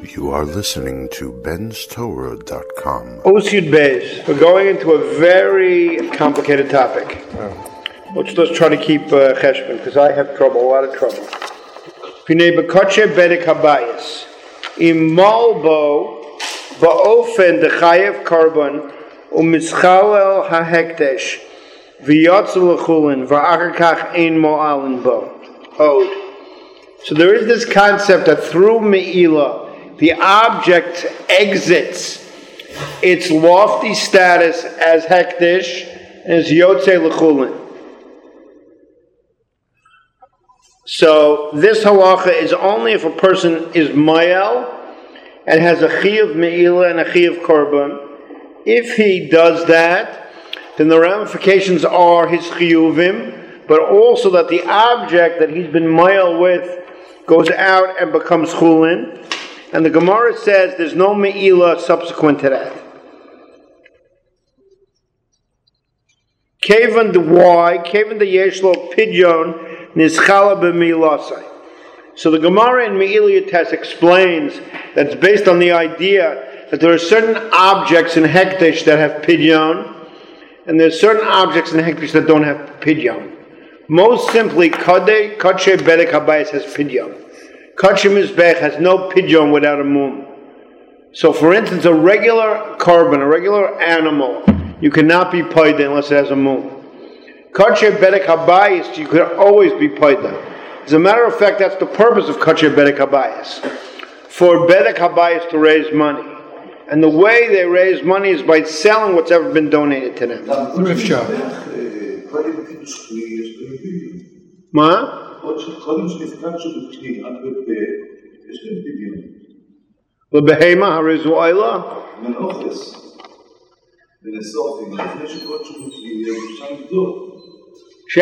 You are listening to benstorah.com. Osid Beis. We're going into a very complicated topic. Let's try to keep cheshbon, because I have trouble, a lot of trouble. Pinei b'kodshe bedek habayis. Imalbo ba'ofen dechayev karbon u'mischalel hahekdesh v'yotzel l'chulin v'achar kach ein mo'alin bo. Ode. So there is this concept that through Me'ilah, the object exits its lofty status as hekdesh and as yotzei l'chulin. So this halacha is only if a person is mayel and has a chiyuv me'ilah and a chiyuv korban. If he does that, then the ramifications are his chiyuvim, but also that the object that he's been mayel with goes out and becomes chulin. And the Gemara says there's no me'ilah subsequent to that. Kevan the why? Kevan the yeshlo pidyon. So the Gemara in Me'ilah Yates explains that it's based on the idea that there are certain objects in Hekdesh that have pidyon, and there's certain objects in Hekdesh that don't have pidyon. Most simply, Kodshe Bedek Habayis has pidyon. Kodshe Mizbech has no pidyon without a mum. So for instance, a regular carbon, a regular animal, you cannot be paid unless it has a mum. Kodshe Bedek Habayis, you could always be paida. As a matter of fact, that's the purpose of Kodshe Bedek Habayis. For Bedek Habayis to raise money. And the way they raise money is by selling what's ever been donated to them. Thrift shop. Ma? Lebehema harizu oila? So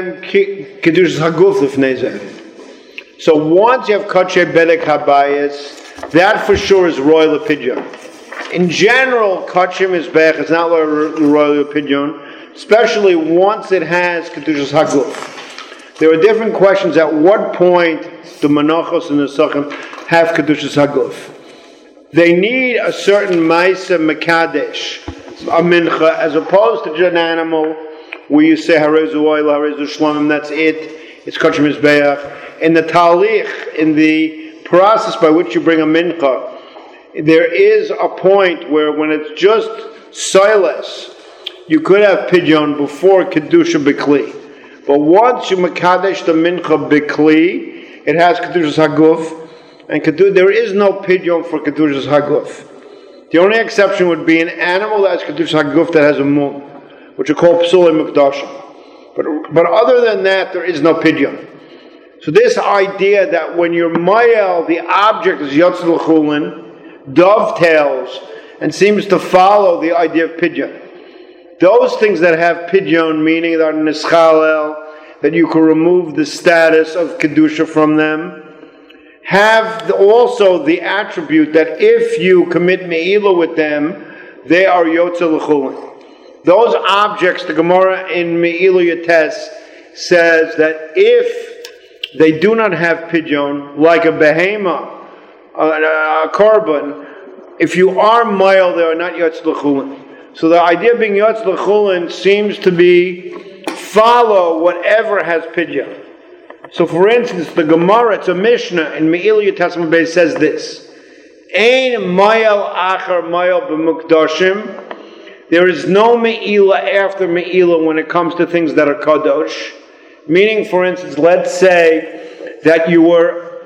once you have Kodshe Bedek Habayis, that for sure is royal pidyon. In general, Kodshe Mizbech is not royal pidyon, especially once it has Kedushas Haguf. There are different questions at what point the Menachos and the Sachim have Kedushas Haguf. They need a certain Maisa Mekadesh, a mincha, as opposed to an animal where you say Harezu Oil, Harezu Shlomim, that's it. It's Kodshe Mizbeach. In the Talich, in the process by which you bring a mincha, there is a point where when it's just silas, you could have pidyon before Kedusha B'Kli. But once you Mekadesh the mincha B'Kli, it has Kedushas Haguf, and there is no pidyon for Kedushas Haguf. The only exception would be an animal that has Kedushas Haguf that has a mum, which are called psulei mukdashim. But other than that, there is no pidyon. So this idea that when you're mayel, the object is yotzel l'chulin, dovetails and seems to follow the idea of pidyon. Those things that have pidyon, meaning that are nischalel, that you can remove the status of kedusha from them, have also the attribute that if you commit me'ilah with them, they are yotzel l'chulin. Those objects, the Gemara in Me'ilah Yates says that if they do not have pidyon, like a behema, a carbon, if you are mile, they are not yotz l'chulin. So the idea of being yotz l'chulin seems to be follow whatever has pidyon. So for instance, the Gemara, it's a Mishnah in Me'ilah Yates says this: Ein mayel achar mayel b'mukdashim. There is no me'ilah after me'ilah when it comes to things that are kadosh. Meaning, for instance, let's say that you were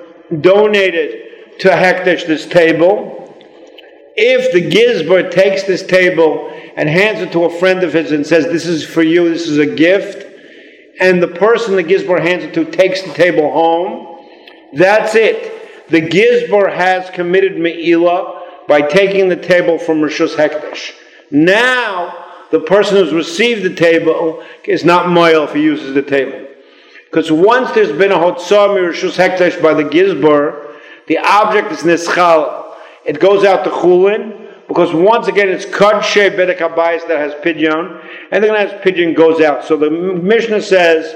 donated to Hekdesh this table. If the Gizbar takes this table and hands it to a friend of his and says, this is for you, this is a gift, and the person the Gizbar hands it to takes the table home, that's it. The Gizbar has committed me'ilah by taking the table from Rishus Hekdesh. Now, the person who's received the table is not moyel if he uses the table. Because once there's been a hotzah mirishus hekdesh by the gizbar, the object is nischal. It goes out to chulin, because once again it's kodshe bedek habayis that has pidyon, and then that pidyon goes out. So the Mishnah says,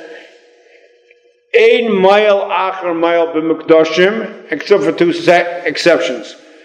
Ein mayel acher mayel b'mukdashim, except for two exceptions.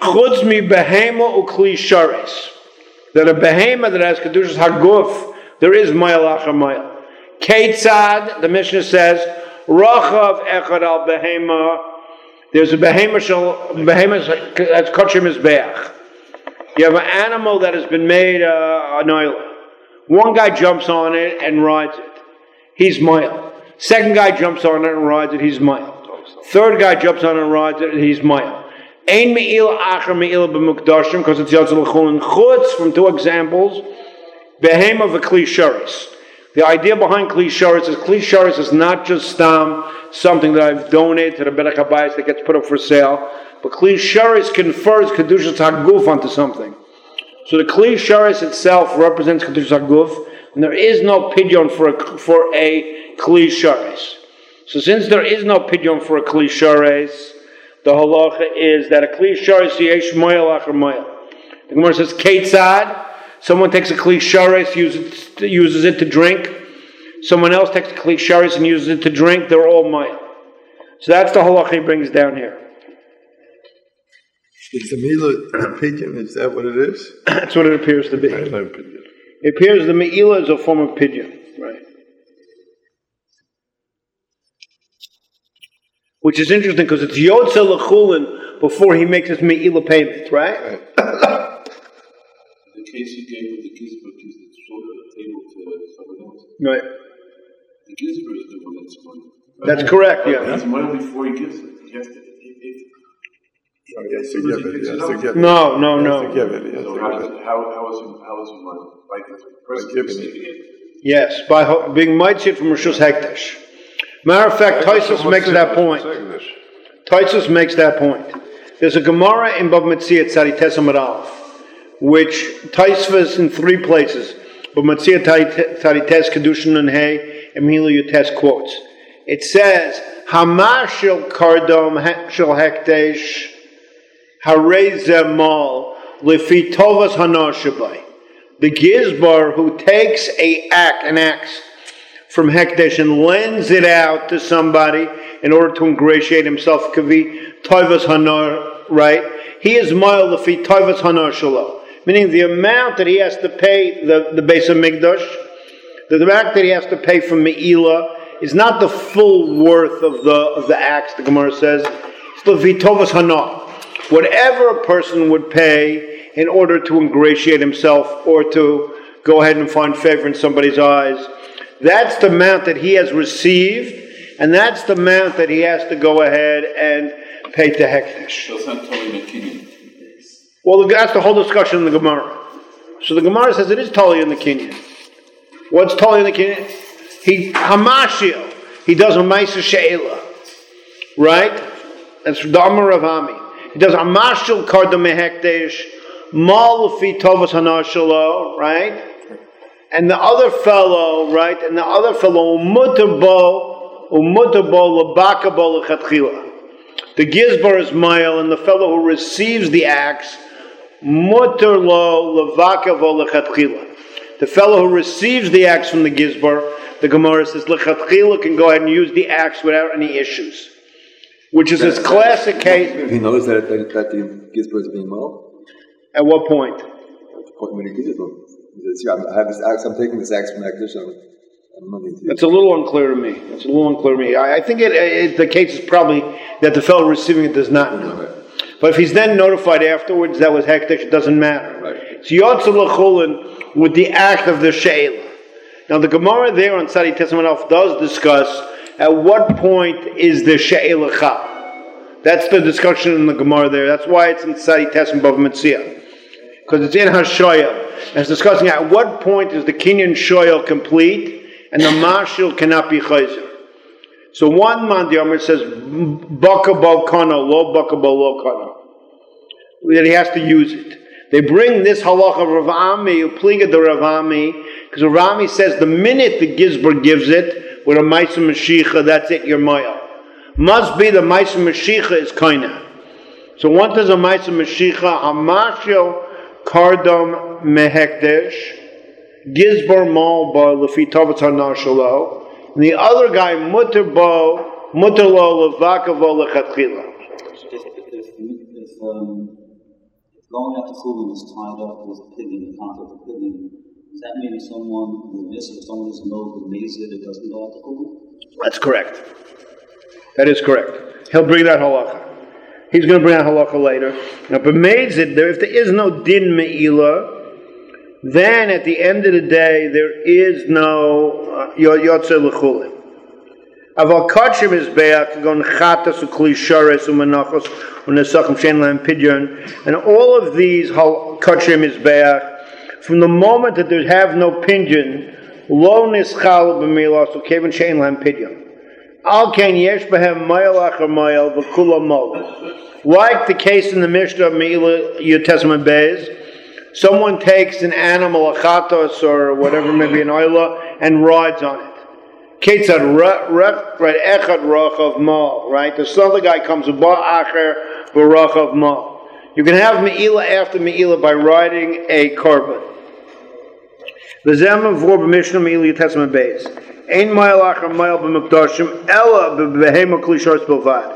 Chutz mi behema ukli sharis. That a behema that has kedushas haguf, there is mayal achar mayal. Keitzad, the Mishnah says, Rachav echad al behema. There's a behema that's kosher mizbeach. You have an animal that has been made an oil. One guy jumps on it and rides it. He's mayal. Second guy jumps on it and rides it. He's mayal. Third guy jumps on it and rides it. He's mayal. Ein me'il acher me'il b'mukdashim, because it's Yotzel L'chulin Chutz, from two examples. Behema v'kli sharis. The idea behind Kli Sharis is not just something that I've donated to the Berech HaBayis that gets put up for sale, but Kli Sharis confers Kedushas HaGuf onto something. So the Kli Sharis itself represents Kedushas HaGuf, and there is no pidyon for a Kli Sharis. So since there is no pidyon for a Kli Sharis, the halacha is that a Kli Sharis yesh moyel acher moyel. The Gemara says, Keitzad. Someone takes a Kli Sharis, uses it to drink. Someone else takes a Kli Sharis and uses it to drink. They're all mayal. So that's the halacha he brings down here. Is the meila a pidyon? Is that what it is? That's what it appears to be. It appears the meila is a form of pidyon, right? Which is interesting because it's Yotzel L'chulin before he makes his meila payment, right? The case you gave with the Gizber is the shoulder the table to someone else. Right. The Gizber is the one that's money. That's correct, yeah. He's money before he gives it. He has to. Yes, to give it. Yes, to give it. No. To give it. Yes, So how is he money? Like the person receiving it? Yes, by being mitzvah from Rishus Hekdesh. Matter of fact, Taisus makes that point. Taisus makes that point. There's a Gemara in Bava Metzia Tzadi Tesam Aleph, which Taisvas in three places, but Matzia Tarites Kedushin and Hay and Mila Yutes quotes. It says, Hamashil Kardom Shel Hekdesh Harezemal Lefi Tovas Hanashabai. The Gizbar who takes an axe from Hekdesh and lends it out to somebody in order to ingratiate himself, Kavi Tovas Hanar, right? He is Mail Lefi Tovas Hanar Shalom. Meaning the amount that he has to pay the Beis HaMikdash, the amount that he has to pay for Me'ila is not the full worth of the axe, the Gemara says. It's the Vitovas Hana. Whatever a person would pay in order to ingratiate himself or to go ahead and find favor in somebody's eyes, that's the amount that he has received, and that's the amount that he has to go ahead and pay to Hekdesh. So it's not totally McKinnon. Well, that's the whole discussion in the Gemara. So the Gemara says it is Tali in the Kinyan. What's Tali in the Kinyan? Hamashil. He does a Maisa She'ela. Right? That's the Amar of Ami. He does Hamashil Kardam Mehekdesh, Mal Fi Tovas Hanashalo, right? And the other fellow, right? And the other fellow, Umutarbo Labakabo Lechatchila. The Gizbar is Mayel, and the fellow who receives the axe, Mutarlo Levakavo Lechatchila. The fellow who receives the axe from the Gizbar, the Gemara says, Lechatchila can go ahead and use the axe without any issues. Which is his classic case. He knows that the Gizbar is being mauled? At what point? At the point when he gives it to him. He says, I have this axe, I'm taking this axe from Hekdesh. It's a little unclear to me. I think the case is probably that the fellow receiving it does not know. Right. But if he's then notified afterwards that was Hekdesh, it doesn't matter. Right. It's Yotzel L'chulin with the act of the She'ela. Now the Gemara there on Tzadi Tesam Aleph does discuss at what point is the She'ela Chal. That's the discussion in the Gemara there. That's why it's in Tzadi Tesam Bava Metzia. Because it's in Hashoyel. And it's discussing at what point is the Kinyan Shoyel complete and the Mashil cannot be Chayzer. So one Mandiyamar says, Baka Bo Kana, Lo Baka Bo Lo Kana. That he has to use it. They bring this halacha of Rav Ami, Upliga the Rav Ami, because Rav Ami says the minute the Gizbar gives it, with a Maisa Mashiach, that's it, you're Maya. Must be the Maisa Mashiach is Kaina. So once there's a Maisa Mashiach, Hamashil Kardom Mehekdesh, Gizbar Mal Ba Lefi Tavat Hanar Shalo, and the other guy Mutar Lo Levakavo Lechatchila. going out to chulin is tied up with pidyon, the concept of pidyon. Does that mean someone doesn't know the mezid, it doesn't go out to chulin? That's correct. That is correct. He'll bring that halacha. He's going to bring that halacha later. Now, but mezid, if there is no din me'ilah, then at the end of the day, there is no yotzei l'chulin. Aval kachim is be'ak, gon chatas u'kli shares u'menachos u'nesachim shein lahem pidyon, and all of these kachim is be'ak, from the moment that they have no pidyon, lo nischal b'milah, so kevin shein lahem pidyon. Al ken yesh behem mayal achar mayal v'kula mol. Like the case in the Mishnah of Me'ilah Yud Testament Beis, someone takes an animal, a chatos or whatever, maybe an oila, and rides on it. Ketzad right, echad rachav mal, right? This other guy comes ba'acher b'rachav mal. You can have me'ilah after me'ilah by riding a korban. V'zem v'or b'mishnah me'ilah Testament Beis. Ein mile acher mile b'mekdashim ela b'behema kli shars b'lvad.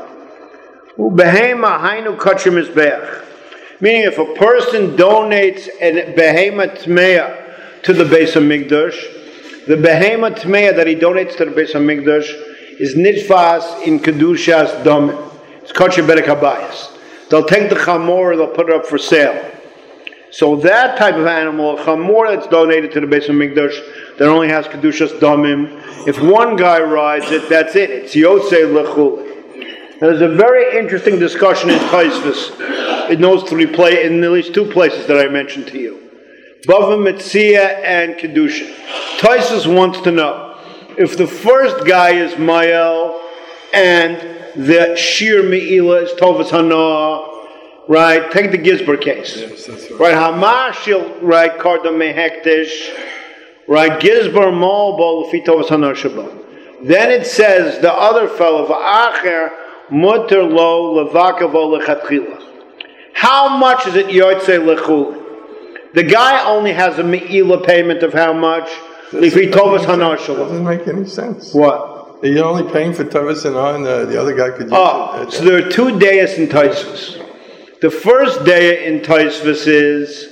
U'behema hainu kachim mizbeach. Meaning, if a person donates a behema tmeya to the Beis HaMikdash, the behema tmeya that he donates to the Beis HaMikdash is nitfas in kedushas domim. It's kosher bedek habayis. They'll take the chamor, they'll put it up for sale. So that type of animal, a chamor that's donated to the Beis HaMikdash, that only has kedushas domim, if one guy rides it, that's it. It's yotzei l'chulin. There's a very interesting discussion in Tosfos in those three in at least two places that I mentioned to you. Bava Metzia and Kedushin. Tosfos wants to know if the first guy is Mayel and the Shir Me'ilah is Tovas Hana, right? Take the Gizber case. Yes, that's right. Hamashil, right? Karda Mehektish, right? Gizber Malbo Lefi Tovas Hana Shabbat. Then it says the other fellow, V'acher, Mutter lo levakavo lechatchila. How much is it yotzei lechulin? The guy only has a me'ilah payment of how much? Lifi tovas hana shalom. Doesn't make any sense. What? You're only paying for tovas hana, and the other guy could use it. So there are two dayas in Tosfos. The first daya in Tosfos is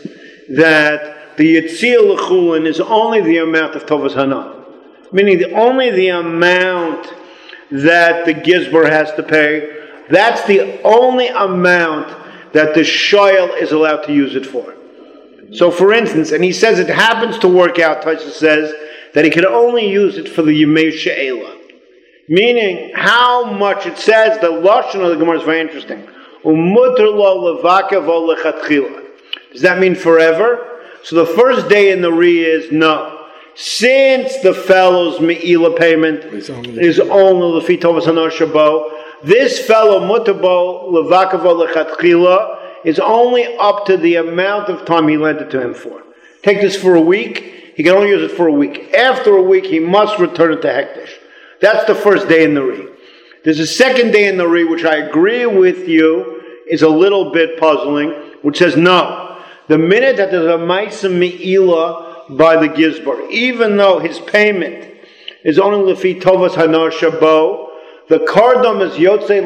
that the yitzia lechulin is only the amount of tovas hana, meaning only the amount that the gizber has to pay. That's the only amount that the shoyel is allowed to use it for. So for instance, and he says it happens to work out, Tosfos says, that he can only use it for the Yemei She'ela. Meaning, how much it says, the Lashon of the Gemara is very interesting. Umuter lo levakavo lechatchila. Does that mean forever? So the first day in the Ri is no. Since the fellow's me'ilah payment is only lefi tovas hana shabo, this fellow mutabo levakavo lechatchila is only up to the amount of time he lent it to him for. Take this for a week, he can only use it for a week. After a week, he must return it to hektish. That's the first day in the Ri. There's a second day in the Ri, which I agree with you is a little bit puzzling, which says no. The minute that there's a ma'isa me'ilah by the gizbar, even though his payment is only lefi tovas hana shabo, the kardom is yotzei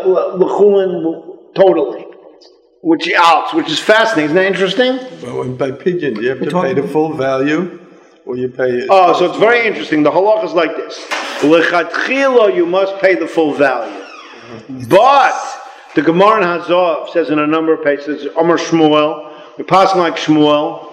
l'chulin totally, which is fascinating. Isn't that interesting? Well, by pidyon, do you have to pay the full value, or you pay? So it's very interesting. The halach is like this: lechatchila, you must pay the full value, but the Gemara in Hazov says in a number of places, Amar Shmuel, we pass like Shmuel.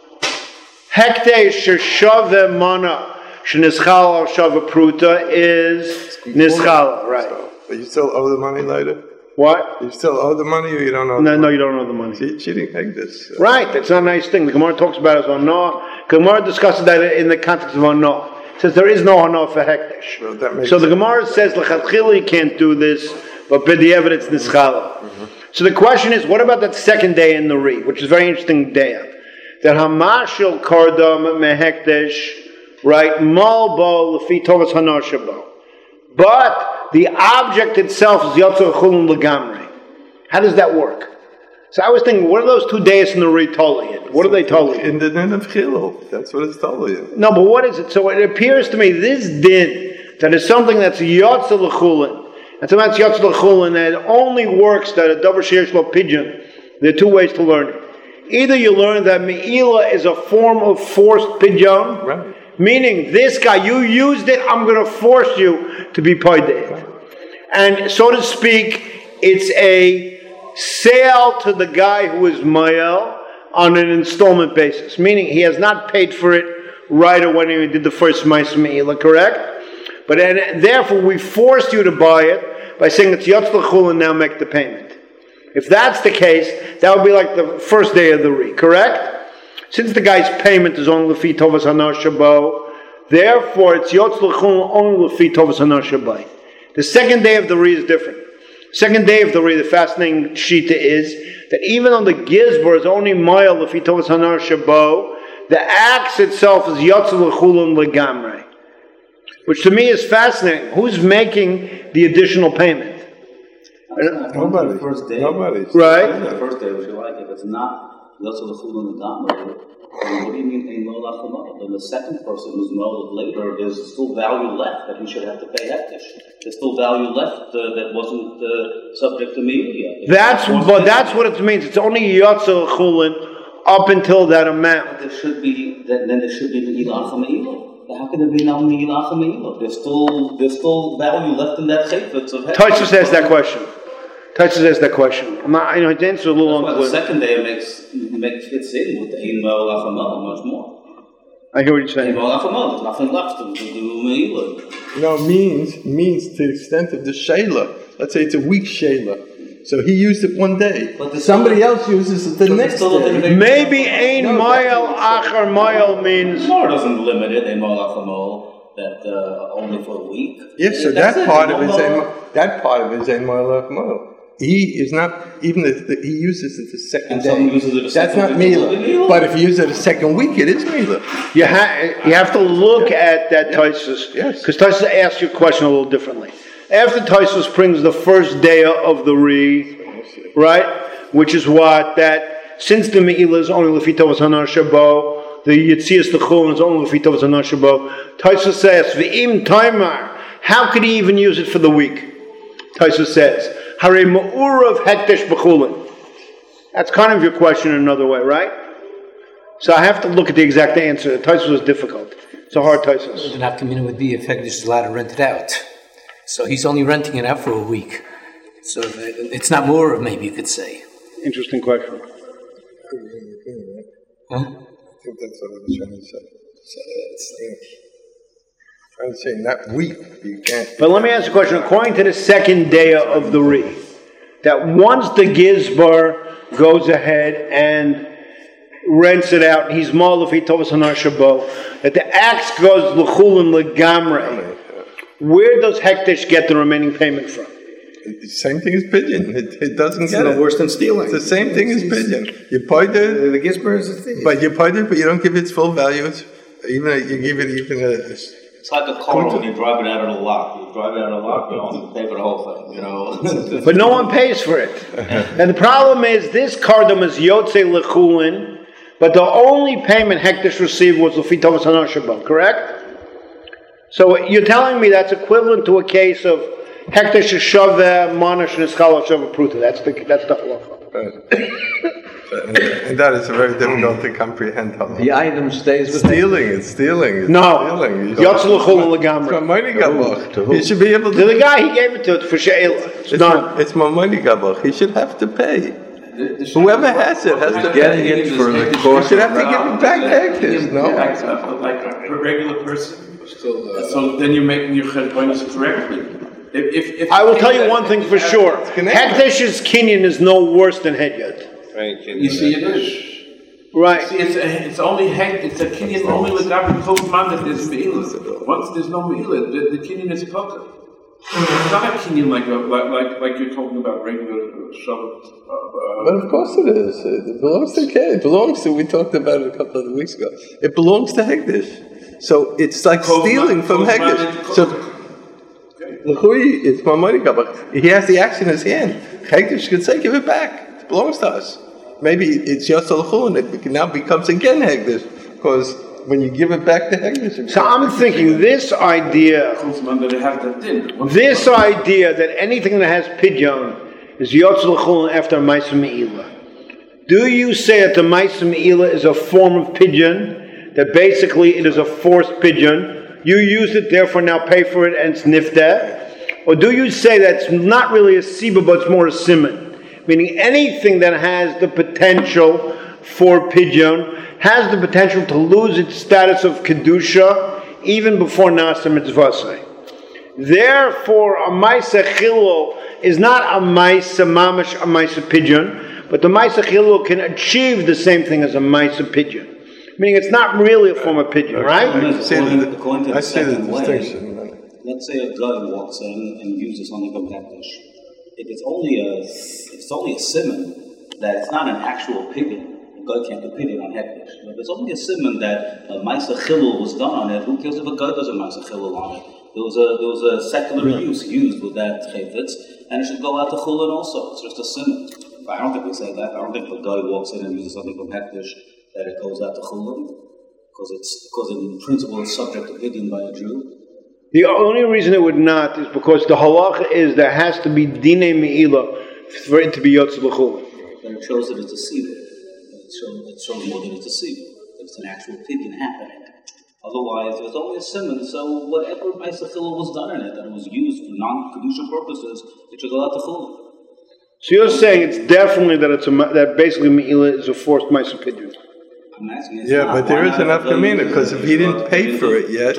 Hekte sheshave mana shenischala shava pruta is nischala, right? But you still owe the money later? What? You still owe the money, or you don't owe? No, you don't owe the money. She didn't take this. Right, that's not a nice thing. The Gemara talks about it as hana. Gemara discusses that in the context of hana. It says there is no hana for hektish. Well, so the Gemara says lechatchila you can't do this, but b'diavad it's nischala. So the question is, what about that second day in the Ri, which is a very interesting day? That hamashil kardam mehektish, right, malbo lefi tovas hana shabo. But the object itself is yotzei chulun legamrei. How does that work? So I was thinking, what are those 2 days in the Ri totally in? What are they totally in? In the din of chilul, that's what it's totally in. No, but what is it? So it appears to me this din that is something that's yotzei l'chulin, and something that's yotzei l'chulin that only works that a davar sheish lo pidyon. There are two ways to learn it. Either you learn that me'ila is a form of forced pidyon, Right. meaning this guy, you used it, I'm going to force you to be paid it. Right. And so to speak, it's a sale to the guy who is Mayel on an installment basis, meaning he has not paid for it right away when he did the first Ma'aseh Me'ila, correct? But therefore we forced you to buy it by saying it's Yotz L'chul and now make the payment. If that's the case, that would be like the first day of the Ri, correct? Since the guy's payment is only Lefi Tovas Hanar Shabo, therefore it's Yotz L'chul only Lefi Tovas Hanar Shabai. The second day of the Ri is different. Second day of the Ri, the fascinating shita is that even on the Gizbar is only Ma'al Lefi Tovas Hanar Shabo, the axe itself is Yotz L'chul Legamrei. Which to me is fascinating. Who's making the additional payment? Nobody. The first day. Nobody. Right. The first day, which you like, if it's not Yotz L'chul and Legamrei, what do you mean Ein Lo Lachamo? Then the second person who's molded later, there's still value left that he should have to pay hektish. There's still value left that wasn't subject to media. That's what it means. It's only Yotz L'chul up until that amount. There should be then there should be Me'ilah Me'ilah. How can there be now Me'ilah Me'ilah? There's still value left in that chayfetz of hektish. Taisha says that question. Taisha says that question. I'm not, his answer is a little unclear. The second day fits in with the Ein Lo Lachamo much more. I hear what you're saying. Ein Lo Lachamo, there's nothing left to do Me'ilah. No, means to the extent of the shayla. Let's say it's a week shayla. So he used it one day. But somebody else uses it the next day. Maybe Ein Mayel Achar Mayel means. Gemara doesn't limit it. Ein Lo Lachamo that only for a week. Yes, so that part of it is Ein Ma'alach. He is not even he uses it the second day. That's not Mila. But if he uses it the second week, it is Mila. You have to look at that Taisus. Yes. Because Taisus asks you a question a little differently. After Taisus brings the first day of the Ri, right? Which is what? That since the Me'ilah is only Lefi Tovas Hanar Shabo, the Yitzias L'chul is only Lefi Tovas Hanar Shabo, Taisus says, V'im Taimar, how could he even use it for the week? Taisus says, Hare Ma'urav Hektish B'chulin. That's kind of your question in another way, right? So I have to look at the exact answer. The Taisus was difficult. It's a hard Taisus. The nafkamina would be if Hektish is allowed to rent it out. So he's only renting it out for a week. So it's not more, maybe you could say. Interesting question. Huh? I think that's what I was trying to say. So trying to say in that week you can't. But let me ask you a question. According to the second day of the Ri, that once the Gizbar goes ahead and rents it out, he's Ma'al Lefi Tovas Hanar Shabo, that the axe goes L'chul and Legamrei. Where does Hektish get the remaining payment from? Same thing as pigeon. It doesn't get it. Worse than stealing. It's the same thing as pigeon. You paid it. The Gizbar is a thing. But you paid it, but you don't give it its full value. You give it even a. It's like a car when you drive it out of the lot. You drive it out of the lot, you don't have to pay for the whole thing, you know. But no one pays for it. And the problem is this cardam is Yotze L'chulin, but the only payment Hektish received was Lefi Tovas Hanar Shabo, correct? So you're telling me that's equivalent to a case of Hektish Shaveh Monash Nischala Shaveh Pruta. That's the halacha. And that is very difficult to comprehend. The item stays with stealing. It's stealing. No. Yotz L'chul Legamrei. He should be able to. To the guy he gave it to for She'ela. It's Mamoni Gabach. He should have to pay. Whoever has it has to getting it for the cost. He should have to give it back to Hektish. No. Like a regular person. So then you're making your cheshbonos correctly. If I will tell you one thing for sure. Hektish's kinyan is no worse than Hedyot. You see, it is. Right. See, it's only it's a kinyan only with Gabriel Kofman that there's me'ilah. Once there's no me'ilah, the kinyan is poker. It's not a kinyan like you're talking about regular Shabbat. But of course it is. It belongs to It belongs to. We talked about it a couple of weeks ago. It belongs to Hektish. So it's like stealing from Hektish. So L'chui, it's my money, but he has the axe in his hand. Hektish could say, "Give it back. It belongs to us." Maybe it's just L'chui, and it now becomes again Hektish because when you give it back to Hektish. So I'm thinking this idea that anything that has pidyon is Yotz L'chul after Ma'aseh Me'ilah. Do you say that the Maisa Me'ila is a form of pidyon, that basically it is a forced pidyon, you use it, therefore now pay for it, and it's nifteh? Or do you say that it's not really a siba, but it's more a siman? Meaning anything that has the potential for pidyon has the potential to lose its status of kedusha even before nasa mitzvasei. Therefore, a Maisa Chilul is not a Maisa Mamash, a Maisa Pidyon, but the Maisa Chilul can achieve the same thing as a Maisa Pidyon. Meaning it's not really a form of Pidyon, right? I see the distinction. Let's say a guy walks in and uses something from Hekdesh. If it's only a simon, that it's not an actual pidyon. A guy can't do pidyon on Hekdesh. But if it's only a simon that a Maisa Chilul was done on it, who cares if a guy does a Maisa Chilul on it? There was a secular use used with that chayfetz, and it should go out to chulin also. It's just a simon. I don't think we say that. I don't think if a guy walks in and uses something from Hekdesh that it goes out to chulin, because in principle it's subject to pidyon by a Jew. The only reason it would not is because the halacha is there has to be dinei me'ila for it to be yotze l'chulin. But it shows that it's a siva. It shows more than it's a siva. It's an actual pidyon happening. Otherwise, it's only a simon, so whatever Maisa Chilul was done in it, that it was used for non-kedusha purposes, it should go out to chulin. So you're saying it's definitely that basically me'ila is a forced Maisa Pidyon. I'm asking but there is enough kamina, because if he didn't pay for it yet,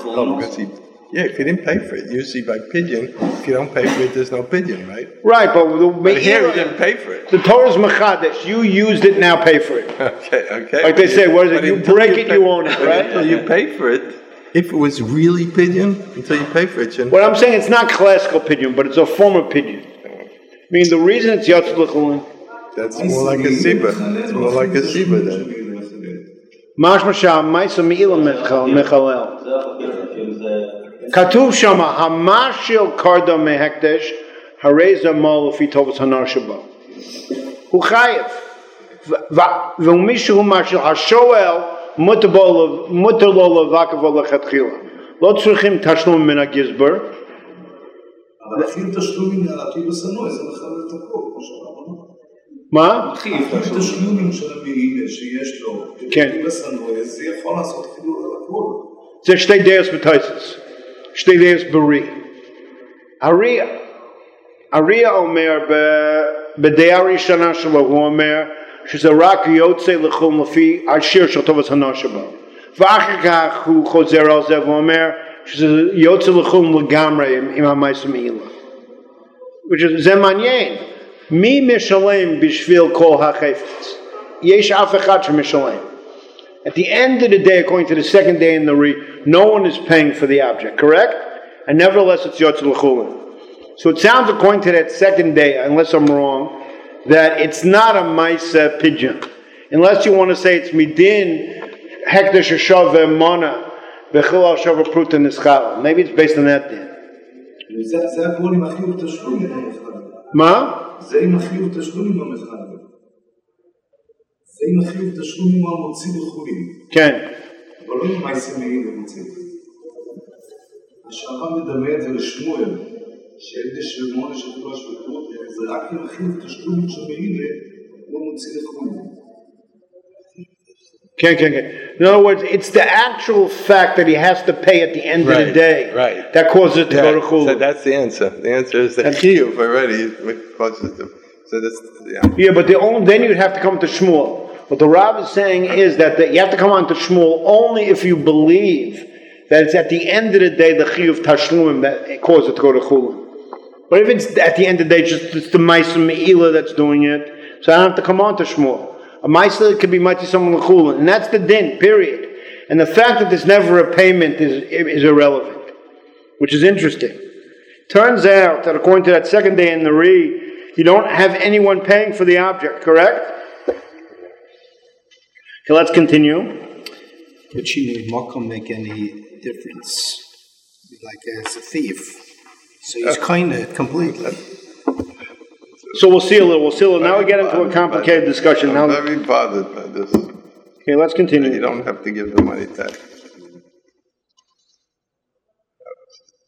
if he didn't pay for it, usually by pidyon, if you don't pay for it, there's no pidyon, right? Right, but here he didn't pay for it. The Torah's mechadesh. You used it, now pay for it. Okay. Like they say, what is it? You break it, you own it, right? Until you pay for it, if it was really pidyon, until you pay for it, what I'm saying, it's not classical pidyon, but it's a form of pidyon. I mean, the reason it's yotze l'chulin. That's more like a siba. It's more like a siba then. Mashma shah Maisa Me'ila mechalel. Katuv shama hamashil karda mehekdesh hareza mal ufi tovas hanar shaba. Hu chayev v'umishu mashil hashoel mutabol mutalol v'akavol lechatchila. Lo tzrichim tashlum min hagizber. אבל הכי תשלומים להטיב בסנוי, זה מחלל את הכל, כמו שאמרנו. מה? הכי תשלומים של המעילה שיש לו, להטיב בסנוי, זה יכול לעשות חילול על הכל. זה שתי דייס בתייסס, שתי דייס ברי. אריה אומר בדעה הראשונה שלו, הוא אומר שזה רק יוצא לחום לפי השיר של טובס הנושא בו. ואחר כך הוא חוזר על זה ואומר שזה יוצא לחום לגמרי עם המייסה מאילה. זה מעניין. מי משלם בשביל כל החפץ? יש אף אחד שמשלם. At the end of the day, according to the second day in the Re, no one is paying for the object, correct? And nevertheless, it's Yotze L'chulin. So it sounds, according to that second day, unless I'm wrong, that it's not a Maisa Pidyon. Unless you want to say it's Midin, Hekdesh Hashav Ve'emana, Ve'chil Hashav Pruta Nischala. Maybe it's based on that then. זה הכל עם החיוב תשלומים במחד. מה? זה עם החיוב תשלומים במחד. זה עם החיוב תשלומים המוציא לחולים. כן. אבל לא עם מייסה מעיל ומוציא. השערה מדמה את זה לשמואל, שהקדש ומונה שתולה שבקרות, זה רק עם החיוב תשלומים שמעיל ומוציא לחולים. In other words, it's the actual fact that he has to pay at the end of the day that causes it to go to chulin. So that's the answer. The answer is the chiyuv already causes them. So that's but then you'd have to come to Shmuel. What the Rav is saying is that you have to come on to Shmuel only if you believe that it's at the end of the day the chiyuv tashlumim that causes it to go to chulin. But if it's at the end of the day, it's the Maisa Me'ila that's doing it, so I don't have to come on to Shmuel. A Maisa could be mighty someone l'chulin, and that's the din, period. And the fact that there's never a payment is irrelevant, which is interesting. Turns out that according to that second day in the Re, you don't have anyone paying for the object, correct? Okay, let's continue. But she not gonna make any difference, like as a thief. So he's kind of completely. So we'll see a little. Now we get into a complicated discussion. I'm very bothered by this. Okay, let's continue. You don't have to give the money back.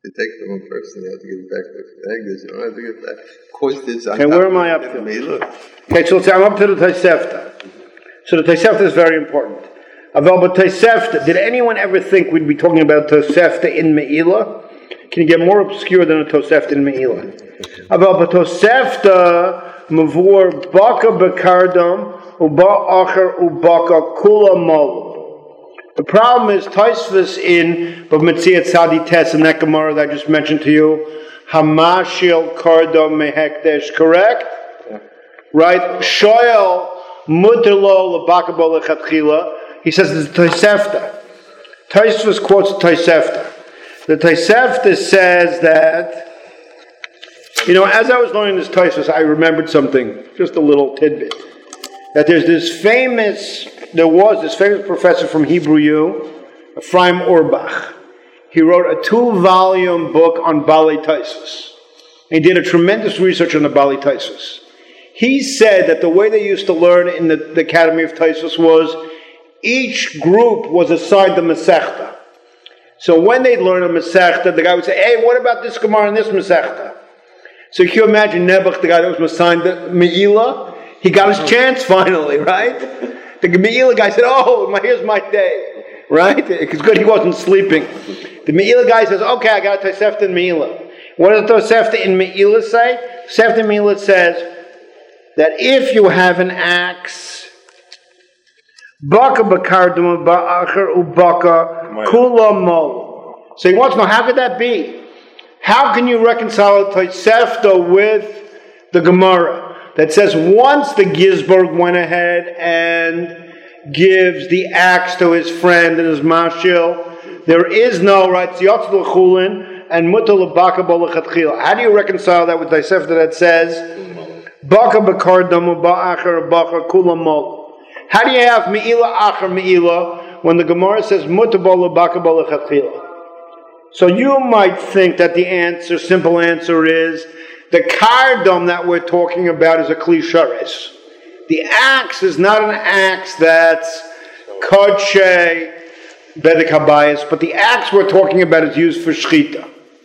you take it from one person, you have to give it back to Hegdish. You don't have to give it back. Of course, this. Okay, where am I up to? Okay, so I'm up to the Tosefta. So the Tosefta is very important. Aval Tosefta. Did anyone ever think we'd be talking about Tosefta in Me'ilah? Can you get more obscure than a Tosefta in Me'ilah? Aval Tosefta Mavur Baka Bekardam Uba Acher Ubaka Kula Mol. The problem is Tosfos in B'Metziat Tzadi Tes and that Gemara that I just mentioned to you, Hamashil Kardam Mehekdesh, correct? Yeah. Right? Shoel Mutelo Lebakabo Lechatchila. He says it's Tosefta. Tosfos quotes Tosefta. The Tosefta says that, as I was learning this Tosfos, I remembered something, just a little tidbit. That there was this famous professor from Hebrew U, Ephraim Orbach. He wrote a 2-volume book on Bali Tosfos. He did a tremendous research on the Bali Tosfos. He said that the way they used to learn in the Academy of Tosfos was each group was assigned the Masechta. So when they'd learn a Masechta, the guy would say, hey, what about this Gemara and this Masechta? So can you imagine Nebuch, the guy that was assigned the Me'ilah? He got his chance finally, right? The Me'ilah guy said, here's my day, right? It's good he wasn't sleeping. The Me'ilah guy says, okay, I got a Tosefta in Me'ilah. What does the Tosefta in Me'ilah say? Tosefta in Me'ilah says that if you have an axe, Baka Bakardum Ba'acher Ubaka Kula Mol. So he wants to know, how could that be? How can you reconcile a Tosefta with the Gemara that says once the Gizburg went ahead and gives the axe to his friend and his mashil, there is no, right, Tziyotz l'chulin and mutal l'baka bo l'chatchila. How do you reconcile that with Tosefta that says baka b'kardam ba'acher b'acher kula mol? How do you have me'ilah acher me'ilah when the Gemara says mutal bo l'baka bo l'chatchila? So you might think that the simple answer is the kardom that we're talking about is a kli sharis. The axe is not an axe that's kodshe bedek habayis, but the axe we're talking about is used for shchita.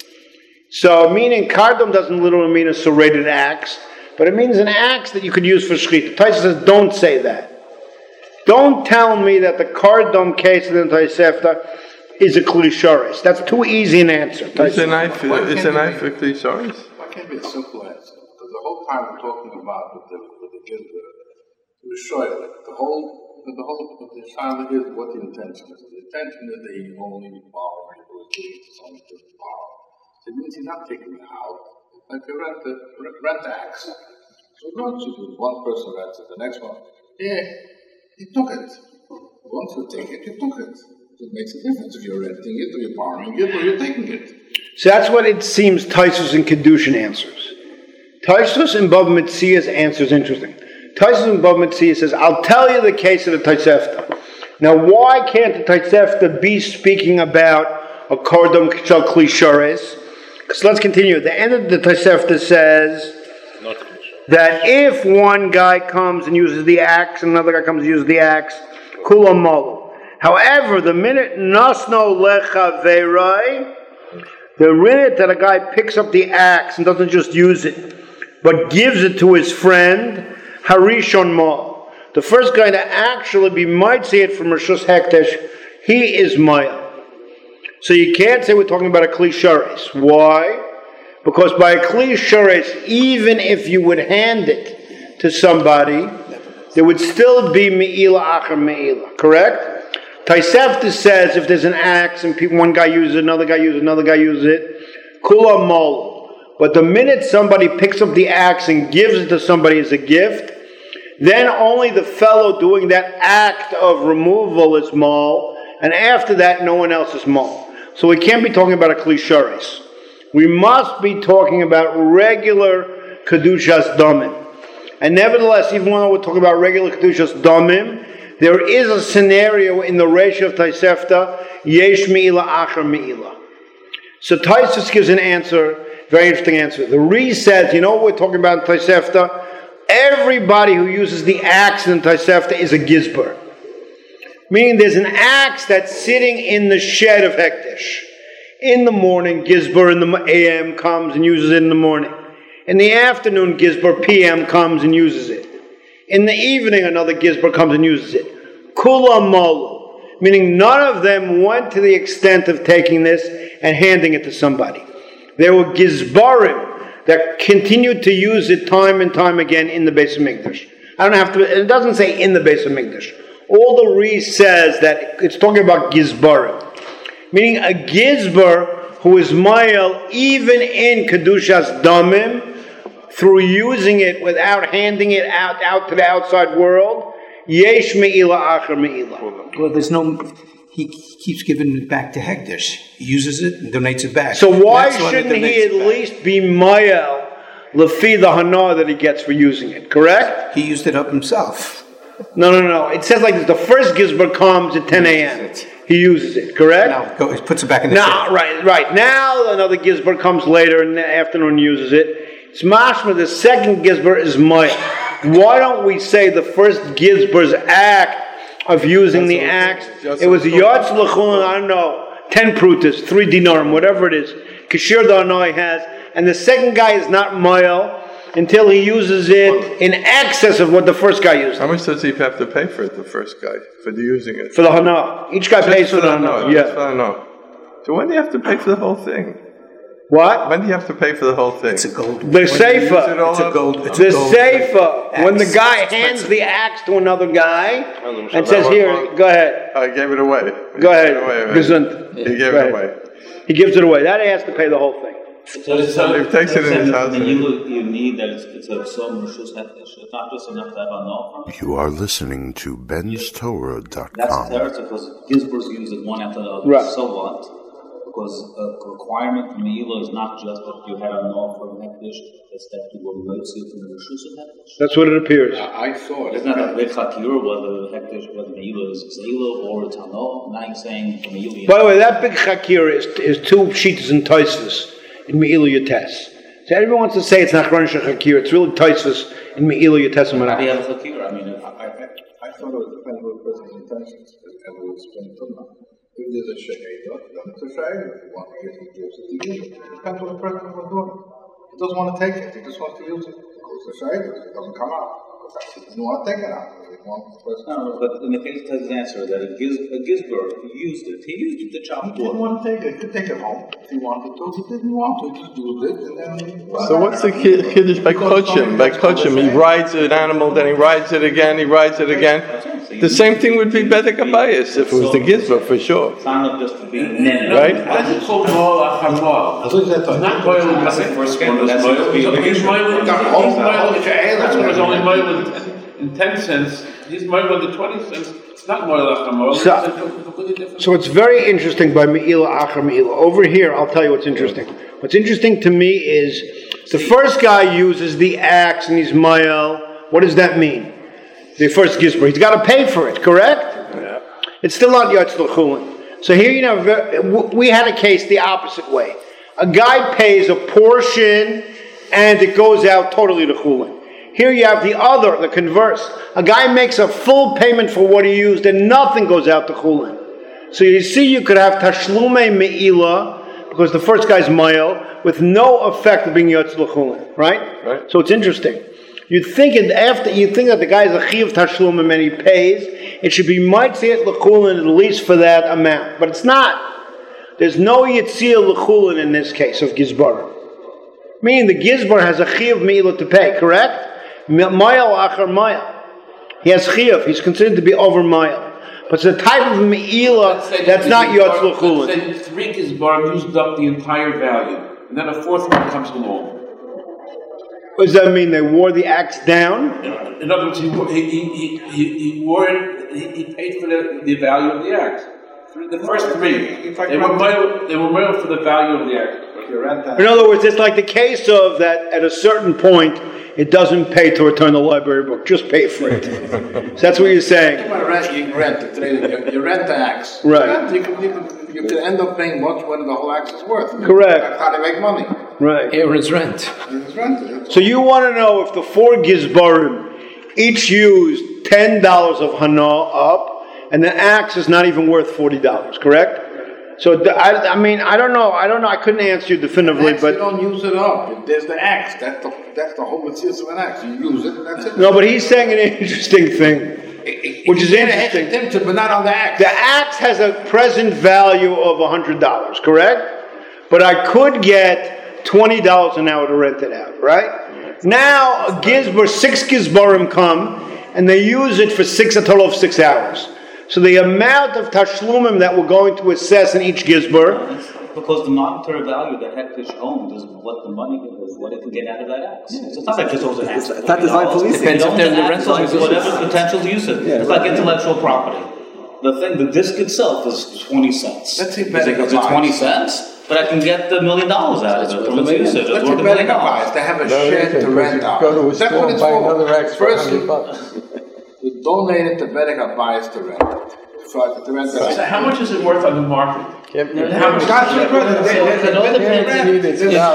So meaning kardom doesn't literally mean a serrated axe, but it means an axe that you could use for shchita. Tosfos says, don't say that. Don't tell me that the kardom case in the Tosefta is a kli sharis. That's too easy an answer. It's a knife for kli sharis. Can't be a simple answer, because the whole time we're talking about with the Gizber, to show you the whole time is what the intention is. The intention is that he only borrowing or is giving to someone to borrow. So it means he's not taking it out. It's like a rent axe. So not just one person rents it, the next one, he took it. Once you take it, you took it. It makes a difference if you're renting it or you're borrowing it or you're taking it. So that's what it seems Tosfos and Kedushin answers. Tosfos and Bava Metzia answers interesting. Tosfos and Bava Metzia says, I'll tell you the case of the Tosefta. Now, why can't the Tosefta be speaking about a kardom shel kli sharis? Because let's continue. The end of the Tosefta says that if one guy comes and uses the axe and another guy comes and uses the axe, kula molu. However, the minute nasno lecha veirai, the minute that a guy picks up the axe and doesn't just use it, but gives it to his friend, harishon ma. The first guy to actually be might see it from Rishus Hekdesh, he is Maya. So you can't say we're talking about a kli sharis. Why? Because by a kli sharis, even if you would hand it to somebody, there would still be me'ilah acher me'ilah. Correct? Tosefta says if there's an axe and one guy uses it, another guy uses it, kula mol. But the minute somebody picks up the axe and gives it to somebody as a gift, then only the fellow doing that act of removal is mol, and after that no one else is mol. So we can't be talking about a kli sharis. We must be talking about regular kedushas damim. And nevertheless, even when we're talking about regular kedushas damim, there is a scenario in the ratio of Tosefta, yesh me'ilah acher me'ilah. So Tosefta gives an answer, very interesting answer. The Re says, you know what we're talking about in Tosefta? Everybody who uses the axe in Tosefta is a gizber. Meaning there's an axe that's sitting in the shed of Hekdesh. In the morning, Gizbar in the AM comes and uses it in the morning. In the afternoon, Gizbar PM comes and uses it. In the evening, another Gizbar comes and uses it. Kula Molu, meaning none of them went to the extent of taking this and handing it to somebody. There were Gizbarim that continued to use it time and time again in the Beis Hamikdash. It doesn't say in the Beis Hamikdash. All the Re says that it's talking about Gizbarim. Meaning a Gizbar who is Mayel even in Kedushas Damim through using it without handing it out to the outside world. Yesh Me'ila Acher Me'ila. Well, there's no... He keeps giving it back to Hekdesh. He uses it and donates it back. So why shouldn't he at least be Mayel Lefi the Hana that he gets for using it, correct? He used it up himself. No. It says like this, the first Gizbar comes at 10 a.m. He uses it, correct? No, he puts it back in the No, right. Now another Gizbar comes later in the afternoon and uses it. It's mashma, the second Gizbar is Mayel. Why don't we say the first Gizbar's act of using the axe, it was a Yotz L'chulin, I don't know, 10 prutas, 3 dinarim, whatever it is, Kashir Danoi has, and the second guy is not Mayel until he uses it in excess of what the first guy used. How much does he have to pay for it, the first guy, for using it? For the Hana. Each guy pays for the Hana. Yeah. For the Hana. So when do you have to pay for the whole thing? What? When do you have to pay for the whole thing? It's a gold. The Seifa. It's a gold. The Seifa. When the guy hands the axe to another guy and says, "Here, go ahead." I gave it away. Go ahead. He gave it away. He gives it away. That he has to pay the whole thing. So he takes it in his house. You need that it's a some Rishus Hekdesh. It's not just enough to have a no. You are listening to That's benstorah.com. terrible because Gizbars use it one after the other. Right. So what? Because a requirement from Meila is not just that you had a no from Hekdesh, it's that you were mostly from the Rishus of Hekdesh. That's what it appears. I saw it. It's not a big chakir whether Hekdesh, whether Meila is Zayla or it's Hano. Now you're saying from Meila. By the way, that big chakir is 2 sheets and Taisvus in Me'ilu Yates. So everyone wants to say it's not Chronisha chakir. It's really Taisvus in Me'ilu Yates. How do you have a chakir? I mean, I thought it was depending on the person's intentions, as we explained to them. If there's a shaheda, then it's a shaheda. If you want to give it, he gives it, he gives it. It depends what the person is doing. He doesn't want to take it, he just wants to use it. It goes to shaheda, it doesn't come out. He doesn't want to take it out. No, but in the case of his answer that a Gizbar, he used it to chop wood. He didn't want to take it, he could take it home if he wanted to. He didn't want to, he just used it and then... So what's the Kiddush by Kochim? By Kochim, he rides an animal, then he rides it again, The same thing would be Bedek Abayis if it was the Gizbar, for sure. It's not enough just to be right? That's called Moel Achamor. It's not Moel in the first one. He's Moel. That's when it's only Moel in 10 cents. He's Moel in the 20 cents. It's not Moel Achamor. So it's very interesting by Me'ila Acher Me'ila. Over here, I'll tell you what's interesting. What's interesting to me is the first guy uses the axe and he's Mayel. What does that mean? The first Gizbar. He's got to pay for it, correct? Yeah. It's still not Yotz L'chulin. So here, we had a case the opposite way. A guy pays a portion and it goes out totally to Chulin. Here you have the converse. A guy makes a full payment for what he used and nothing goes out to Chulin. So you see, you could have Tashlume Me'ila, because the first guy's Mayel, with no effect of being Yotz L'chulin, right? So it's interesting. You'd think that the guy is a Chiv Tashlum and he pays, it should be Mitzvah L'chulin at least for that amount. But it's not. There's no Yitzia L'chulin in this case of Gizbar. Meaning the Gizbar has a Chiv Me'ila to pay, correct? Mayel Acher Mayel. He has Chiv. He's considered to be over Mayel. But it's a type of Me'ila that's not Yotz L'chulin. Let's say 3 Gizbar used up the entire value, and then a 4th one comes along. What does that mean? They wore the axe down? In other words, he wore it. He paid for the value of the axe. The first 3, they were mailed for the value of the axe. In other words, it's like the case of that at a certain point, it doesn't pay to return the library book. Just pay for it. So that's what you're saying. You rent the axe. Right. You can end up paying much when the whole axe is worth. Correct. That's how they make money. Right. Here is rent. It's rented. So you want to know if the 4 Gizbarim each used $10 of Hana up, and the axe is not even worth $40, correct? So I mean, I don't know. I couldn't answer you definitively, You but don't use it up. There's the axe. That's the whole material of an axe. You use it, and that's it. no. But he's saying an interesting thing, which is interesting. But not on the axe. The axe has a present value of $100, correct? But I could get $20 an hour to rent it out, right? Now, a gizbar, 6 gizbarim come, and they use it for a total of 6 hours. So the amount of tashlumim that we're going to assess in each gizbar, because the monetary value that Hektish owns is what the money is, what it can get out of that axe. So it's not like just owns an axe. It's not designed for leasing. Depends if the rental is whatever potential use it. It's like intellectual property. The disc itself is 20 cents. Let's say Is it 20 cents? But I can get the $1 million out of it from its usage. Let's say Bedek buys. They have a shed to rent out. Go to a That's store what and it's buy for. another axe for First, $100. you donate it to Bedek buys to rent it. To rent it. So how much is it worth on the market? How much? It all depends.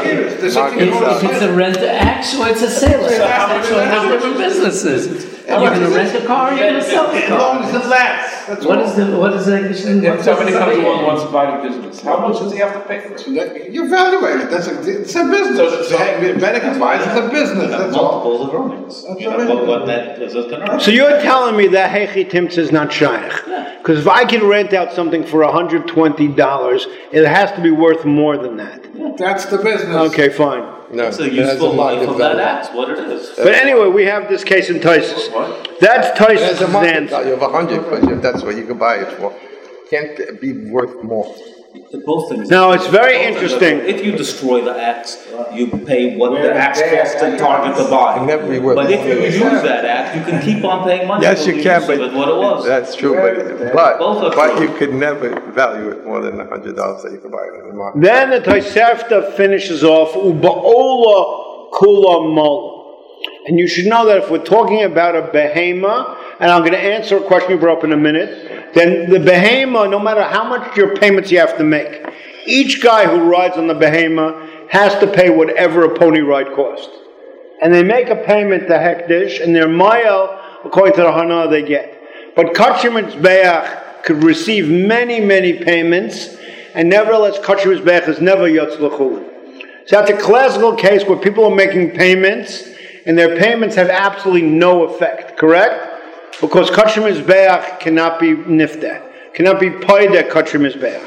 If it's a rent axe or it's a sale. So how much are different businesses? You're going to rent a car, you're going to sell the As car. long as it lasts. That's What is the English thing? If somebody comes along and wants to buy the business, how much does he have to pay for it? You evaluate it. It's a business. Bedek buys is a business. That's all. Multiples of earnings. You know, what that is going to earn. so you're telling me that Hechi Timtz is not shaykh? Because if I can rent out something for $120, it has to be worth more than that. That's the business. Okay, fine. No, It's a it has useful a life market of that value. axe, what it is. But anyway, we have this case in Taisus. That's It has Taisus' a market answer. value of 100 because that's what you can buy it for. Can't be worth more. Both things. Now, it's very Both things. interesting. If you destroy the axe, you pay what the axe costs to target to buy. It'll never be worth But if you more. use that axe, you can keep on paying money. Yes, till you can, use it but what it was. that's true. Both But are true. you could never value it more than $100 that you can buy it in the market. Then the Tosefta finishes off, Uba'ola kula mola. And you should know that if we're talking about a behema, and I'm going to answer a question you brought up in a minute, then the behema, no matter how much your payments you have to make, each guy who rides on the behema has to pay whatever a pony ride costs. And they make a payment to Hekdish, and their mile, according to the Hana, they get. But Kachim and Zbeach could receive many, many payments, and nevertheless, Kachim and Zbeach is never Yotz L'chulin. So that's a classical case where people are making payments, and their payments have absolutely no effect, correct? Because Kachim and Zbeach cannot be nifta, cannot be paid at Kachim and Zbeach.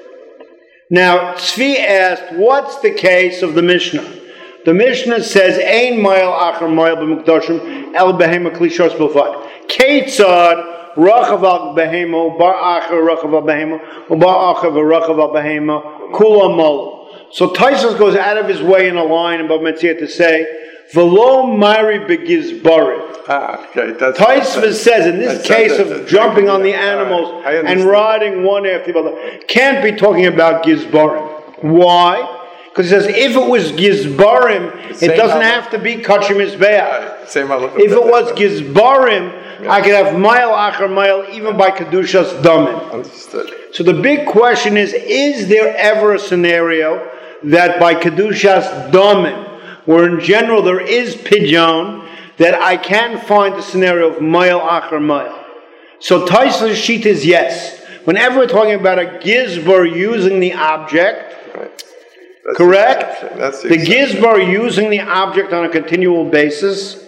Now, Tzvi asked, what's the case of the Mishnah? The Mishnah says, Ein mile acher mile b'mukdoshim el behema klishos b'lvad. Keitzad rachav al behema, bar acher rachav al behema, bar acher v'rachav al behema, kula mol. So Taisus goes out of his way in a line about Metzia to say, V'lo mari begizbarim. Okay, that's Taisva says in this case that's of jumping on the animals I and understand. riding one after the other, can't be talking about gizbarim. Why? Because it says if it was gizbarim, it doesn't have to be kachim mizbeach. Same If it was gizbarim, I could have mile acher mile even by kedushas damin. Understood. So the big question is there ever a scenario that by kedushas damin, where in general there is pidyon, that I can find the scenario of mile acher mile? So Taisa's sheet is yes. Whenever we're talking about a gizbar using the object, That's correct? the exception. That's The exception. gizbar using the object on a continual basis,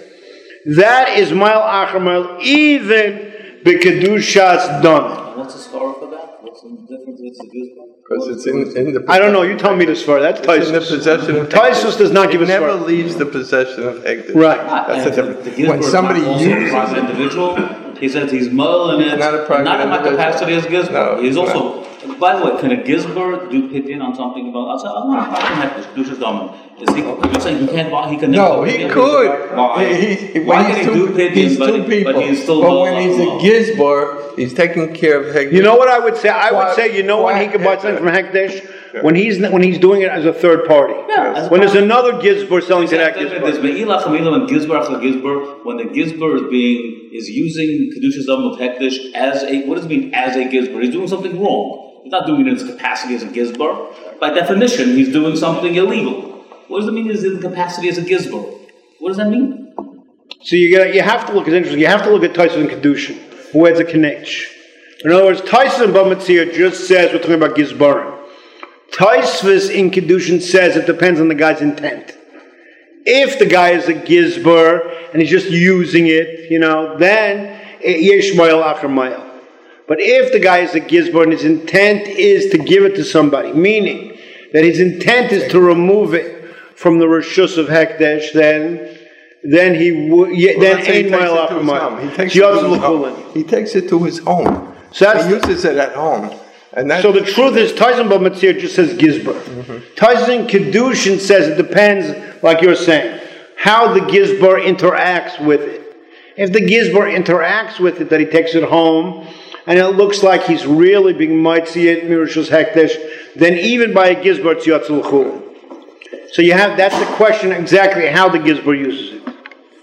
that is mile acher mile, even b'kedushas damin. What's the score for that? What's the difference with the gizbar? Because it's in the. I don't know. You tell me this far. That's It's in the Taisus. possession of. Taisus does not give It us never svar. leaves the possession of Hegdish. Right. That's the difference. The When gizbar is somebody not also uses a private it, individual. He says he's mulling it, Not a private not in my individual. capacity as gizbar. No, He's no. also. By the way, can a gizbar do pidyon on something about? I can have this kedushas damin. Is he? You're saying he can't buy? He can never. No, do he pidyon? could. Why? When can he's he do pidyon? He's but, two people. But he's still. But when he's a gizbar, he's taking care of Hegdish. You know what I would say? I would say, you know when he Why- could buy something from Hekdesh? When he's doing it as a third party. Yeah, as a When there's party. another gizbar selling to that There's gizbar. me'ilah chamila and gizbar achal gizbar. When the gizbar is using kedushas damin of hekdesh as a, what does it mean as a gizbar? He's doing something wrong. He's not doing it in his capacity as a gizbar. By definition, he's doing something illegal. What does it mean? He's in capacity as a gizbar. What does that mean? So you have to look at interesting. You have to look at Taisus and Kedushin, who has a Kanech. In other words, Taisvus and Bamatzia just says we're talking about Gizbarim. Taisvus in Kedushin says it depends on the guy's intent. If the guy is a Gizbar and he's just using it, then Yesh Mayel Acher Mayel. But if the guy is a Gizbar and his intent is to give it to somebody, meaning that his intent is to remove it from the Rishus of Hekdesh, then he would. Then Ein Mayel Acher Mayel. He takes it to his home. So he uses it at home. So the truth is, Taisvus Bamatzia just says Gizbar. Taisvus Kedushin says it depends, like you're saying, how the Gizbar interacts with it. If the Gizbar interacts with it, that he takes it home, and it looks like he's really being Maitziyat Mirishus Hekdesh, then even by a Gizbar it's Yatzil Chulin. So that's the question exactly how the Gizbar uses it.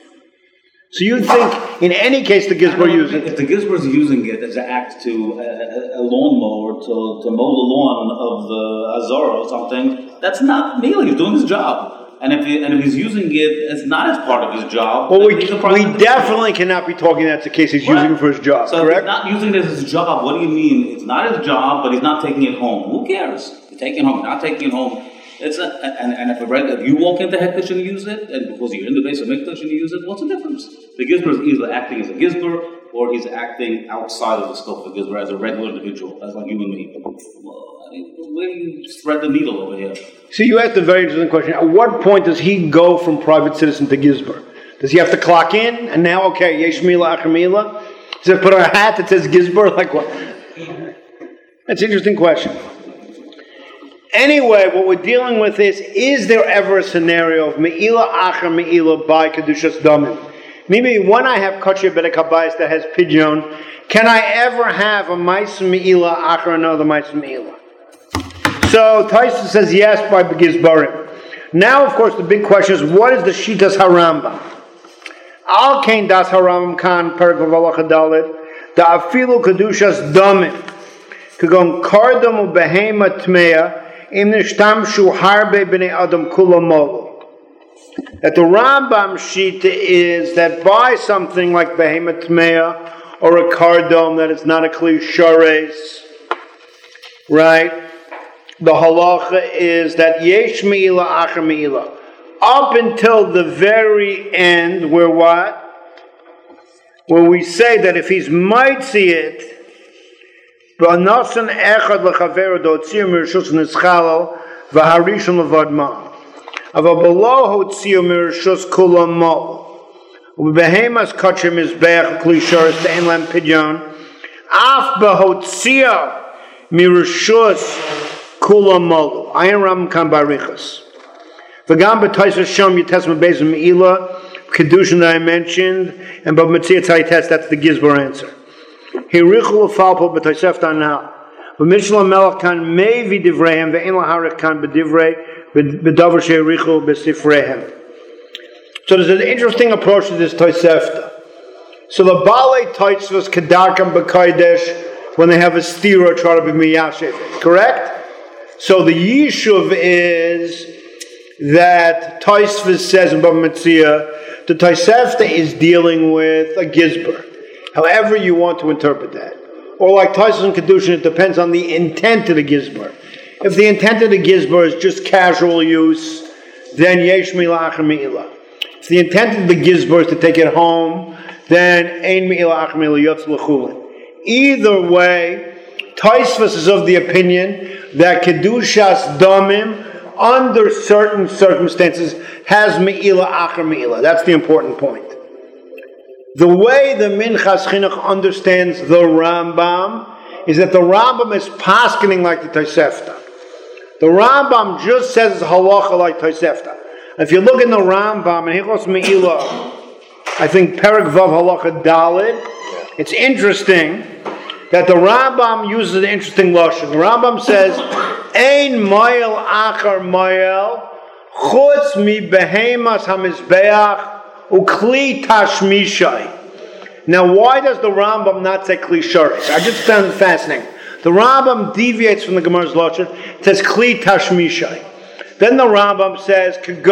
So you think, in any case, the Gizbar uses it. If the Gizbar is using it as an act to a lawnmower to mow the lawn of the Azara or something, that's not Mila. He's doing his job. And if he's using it as not as part of his job, well, we definitely cannot be talking that's the case. He's using it for his job. So correct? If he's not using it as his job, what do you mean? It's not his job, but he's not taking it home. Who cares? You're taking it home. You're not taking it home. It's a, and if you walk into Hekdesh and use it, and because you're in the base of Mikdash and you use it, what's the difference? The Gizbar is either acting as a Gizbar or he's acting outside of the scope of the Gizbar as a regular individual, as like you and me. Well, where do you thread the needle over here? So you asked a very interesting question. At what point does he go from private citizen to Gizbar? Does he have to clock in? And now, okay, Yesh Mila Acher Mila? Does he put on a hat that says Gizbar? Like what? That's an interesting question. Anyway, what we're dealing with is there ever a scenario of Me'ila Acher Me'ila by Kedushas Damim? Maybe when I have Kachya Bedek HaBayis that has Pidyon, can I ever have a Mais Me'ila Acher another Mais Me'ila? So Taisvus says yes by Gizbarim. Now, of course, the big question is, what is the Shitas HaRambam? Al Kain Das HaRambam Kan Perak V'Halacha Dalet Da Afilu Kedushas Damim Kagon Kardam U'Behema Tmeya Im Nishtamshu Harbe B'nei Adam Kula Molo. That the Rambam Shita is that by something like Behema Tmeya or a Kardom that it's not a Kli Shares, right? The halacha is that Yesh Me'ila Acher Me'ila. Up until the very end, where what? Where we say that if he's might see it, B'anasan echad l'chaveru do'tzir mirishus nischalo v'harishon levad ma. Ava below hotzir mirishus kula mo. U'behemas kachim mizbeach klisharis te'en lam pidyon. Af behotzir mirishus kula mo. Ayin ram kan barichas. V'gam b'taisvus shom yitesma bezim me'ila kedushin that I mentioned, and b'matzia tzaites, that's the Gizbar answer. Hirichul falpo b'taisefta now. V'mishla melech kan mevi divreihem ve'en laharich kan b'divrei b'davar she'irichul b'sifreihem. So there's an interesting approach to this Tosefta. So the Balei Taisvus kedarkam b'kaidesh when they have a stira try to be miyashev, correct? So the yishuv is that Taisvus says in Bava Metzia, the Tosefta is dealing with a Gizbar. However you want to interpret that. Or like Taisvus and Kedushin, it depends on the intent of the Gizbar. If the intent of the Gizbar is just casual use, then Yesh Me'ila Acher Me'ila. If the intent of the Gizbar is to take it home, then Ein Me'ila Acher Me'ila Yotz L'chulin. Either way, Taisvus is of the opinion that Kedushas Damim, under certain circumstances, has Me'ila Acher Me'ila. That's the important point. The way the Minchas Chinuch understands the Rambam is that the Rambam is paskening like the Tosefta. The Rambam just says halacha like Tosefta. If you look in the Rambam and Hilchos Me'ila, I think Perek Vav Halacha Daled, it's interesting that the Rambam uses an interesting lashon. The Rambam says, Ein Mayel Acher Mayel Chutz Mi Behemas HaMizbeach Ukli Tashmishai. Now, why does the Rambam not say Kli Sharis? I just found it fascinating. The Rambam deviates from the Gemara's lashon. It says Kli Tashmishai. Then the Rambam says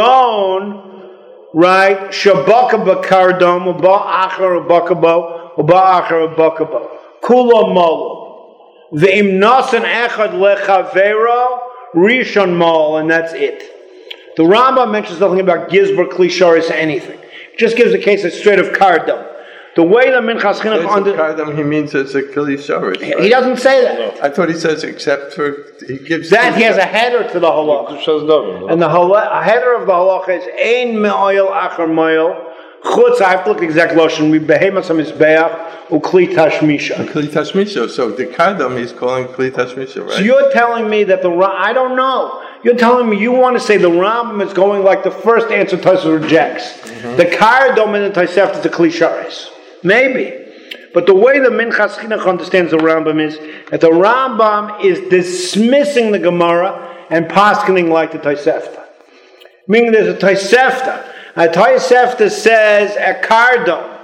Kagon, right? Shabaka Bakardom Uba Acher Ubakabo Uba Acher Ubakabo. kula mol. Ve'im nasan echad lechavero rishon mol, and that's it. The Rambam mentions nothing about gizber, klisharis, anything. It just gives a case of straight of kardam. The way the Minchas Chinuch Kardam, he means it's a klisharis. Right? He doesn't say that. I thought he says except for he gives that. He has a header to the halacha, and the header of the halacha is ein me'oil achar me'oil. Chutz, I have to look exact lashon. We behemas hamizbeach ukli tashmisha. Kli tashmisha. So the kardam he's calling kli tashmisha, right? So you're telling me that I don't know. You're telling me you want to say the Rambam is going like the first answer Tosfos rejects. Mm-hmm. The kardam in the Tosefta is a klisharis. Maybe. But the way the Minchas Chinuch understands the Rambam is that the Rambam is dismissing the Gemara and paskening like the Tosefta. Meaning there's a Tosefta. A Tosefta says a kardam,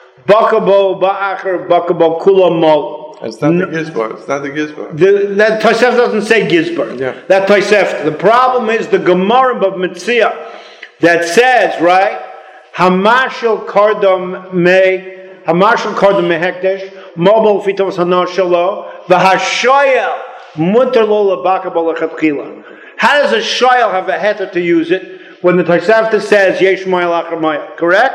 bakabo ba'acher bakabo kula mol. It's not the Gizbar. It's not the Gizbar. That Tosefta doesn't say Gizbar. Yeah. That Tosefta. The problem is the Gemara of Metzia that says, right, Hamashal kardam me. Hamashal kardam mehekdesh, mobile fitovas hanar shalo, v'hashoyel mutar lo labakabol lechatchila. How does a shoyel have a heter to use it when the Tosefta says yesh mayel achar mayel? Correct.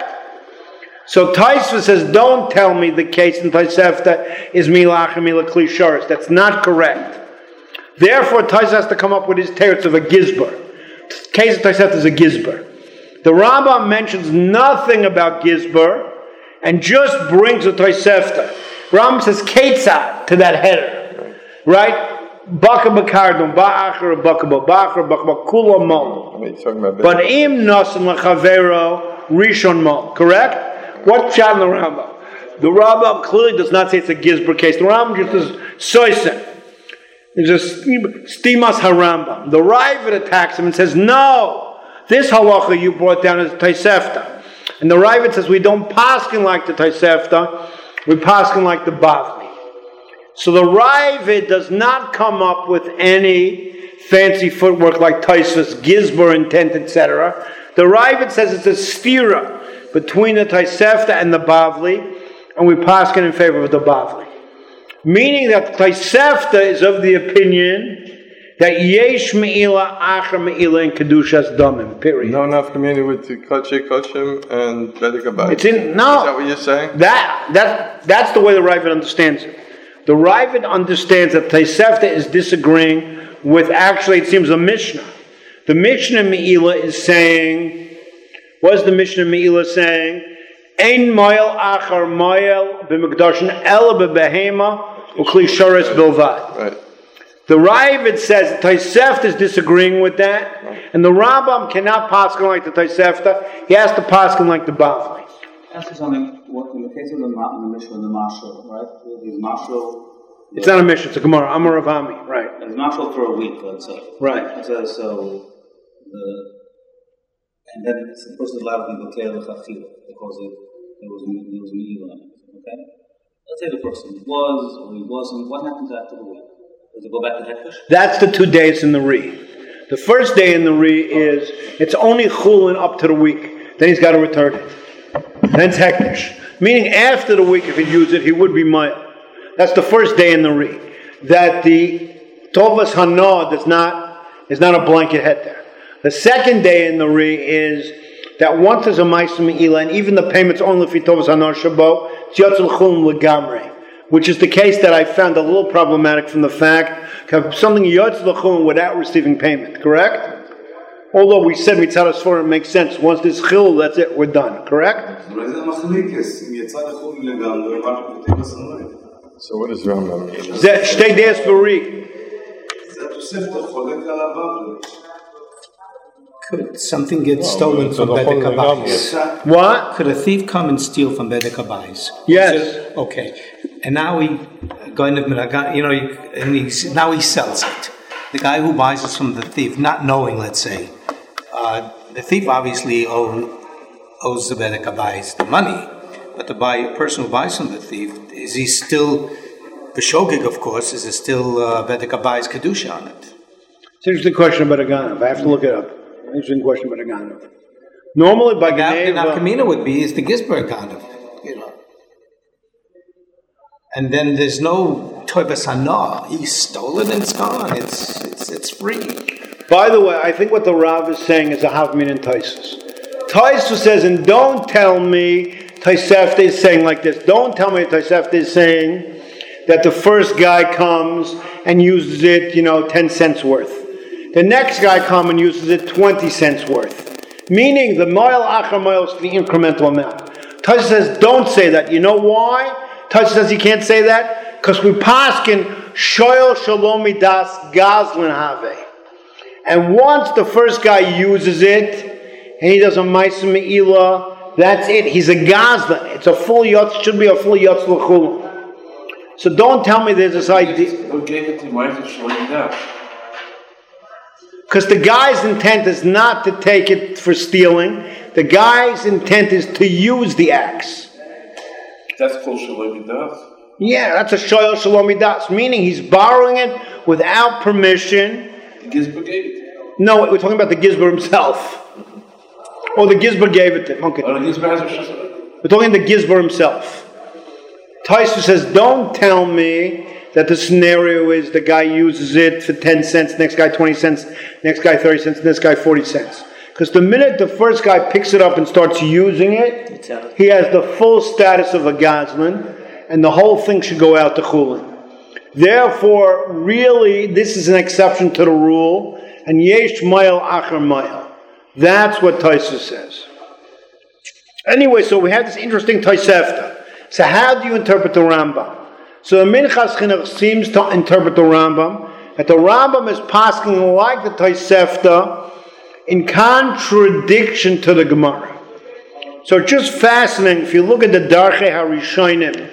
So Tosfos says, don't tell me the case in Tosefta is mila achar mila klisharis. That's not correct. Therefore, Tosfos has to come up with his teretz of a gizbar. The case of Tosefta is a gizbar. The Rambam mentions nothing about gizbar and just brings a Tosefta. Rambam says ketzad to that header, right? Baka b'kardum, ba'achar b'akabo, ba'achar b'akabo, kula mol. But im nasan lechavero rishon mol. Correct? What shot in the Rambam? The Rambam clearly does not say it's a gizbar case. The Rambam just says soisen. It's just stimas harambam. The Ravid attacks him and says, no, this halacha you brought down is Tosefta. And the Ravid says we don't paskin like the Tosefta, we paskin like the Bavli. So the Ravid does not come up with any fancy footwork like Tosfos, Gizbar, intent, etc. The Ravid says it's a stira between the Tosefta and the Bavli, and we paskin in favor of the Bavli. Meaning that the Tosefta is of the opinion that yesh me'ila achar me'ila in kedushas damim. Period. No enough community with Kodesh Kodeshim and Bedek Habayis. It's in no. Is that what you're saying? That's the way the Ravid understands it. The Ravid understands that Tosefta is disagreeing with actually it seems a Mishnah. The Mishnah Me'ila is saying, what is the Mishnah Me'ila saying? Ein moel achar moel b'mekdashin ela b'behema u'kli sharis bilvad. Right. The Ravid says Tosefta is disagreeing with that, and the Rambam cannot paskin like the Tosefta. He has to paskin like the Bavli. Ask you something. In the case of the Mishnah, the Mashal, right? He's Mashal. It's not a Mishnah. It's a Gemara. Amar Avami, right? He's Mashal for a week, let's say. Right. And then the person is allowed to be declared l'chachila because it was me'ila. Okay. Let's say the person was or he wasn't. What happens after the week? Does it go back to Hekdesh? That's the 2 days in the Re. The first day in the Re is, it's only Chulin up to the week. Then he's got to return it. Then it's Hekdesh. Meaning after the week, if he'd use it, he would be Mayel. That's the first day in the Re. That the Tovas Hana is not a blanket head there. The second day in the Re is that once there's a Ma'aseh Me'ila, and even the payment's only for Tovas Hana Shabo, it's Yotzil Chulin Legamrei. Which is the case that I found a little problematic from the fact of something yotz l'chulin without receiving payment, correct? Although we said mitzvah sforim makes sense. Once this chil, that's it, we're done, correct? So what does Rambam mean? Shtei deis b'ri. Could something get stolen from Bedek Habayis? What? Could a thief come and steal from Bedek Habayis? Yes. Okay. And now now he sells it. The guy who buys it from the thief, not knowing, let's say, the thief obviously owes the Bedek Habayis the money, but the person who buys from the thief, is he still B'shogig, of course, is there still Bedek Habayis Kedusha on it? It's an interesting question about a Ganav. I have to look it up. Interesting question about a Ganav. Normally, by Geneva... The Nafkamina would be is the Gizbar Ganav, and then there's no toibas hana. He stole it and it's gone. It's free. By the way, I think what the Rav is saying is a havmin in Taisus. Taisus says, and don't tell me Tosefta is saying like this. Don't tell me Tosefta is saying that the first guy comes and uses it, 10 cents worth. The next guy comes and uses it 20 cents worth. Meaning the mile achar mile is the incremental amount. Taisus says, don't say that. You know why? Taisus says he can't say that? Because we paskin shoyel shalomi das gazlin have. And once the first guy uses it, and he does a ma'aseh me'ilah, that's it. He's a gazlan. It's a full yotz. Should be a full yotz l'chulun. So don't tell me there's this idea. Who gave it to Ma'aseh? Because the guy's intent is not to take it for stealing. The guy's intent is to use the axe. That's called Shalom Midas. Yeah, that's a shoyel shalom midas, meaning he's borrowing it without permission. The Gizber gave it. No, we're talking about the Gizber himself. Or the Gizber gave it to him. Okay. Oh, the Gizber has a shasar. We're talking the Gizber himself. Taisus says, don't tell me that the scenario is the guy uses it for 10 cents, next guy 20 cents, next guy 30 cents, next guy 40 cents. Because the minute the first guy picks it up and starts using it, he has the full status of a gazlan, and the whole thing should go out to chulin. Therefore, really, this is an exception to the rule, and yesh mile achar mile. That's what Taisus says. Anyway, so we have this interesting Tosefta. So how do you interpret the Rambam? So the Minchas Chinuch seems to interpret the Rambam, that the Rambam is pasking like the Tosefta in contradiction to the Gemara. So it's just fascinating, if you look at the Darchei HaRishonim,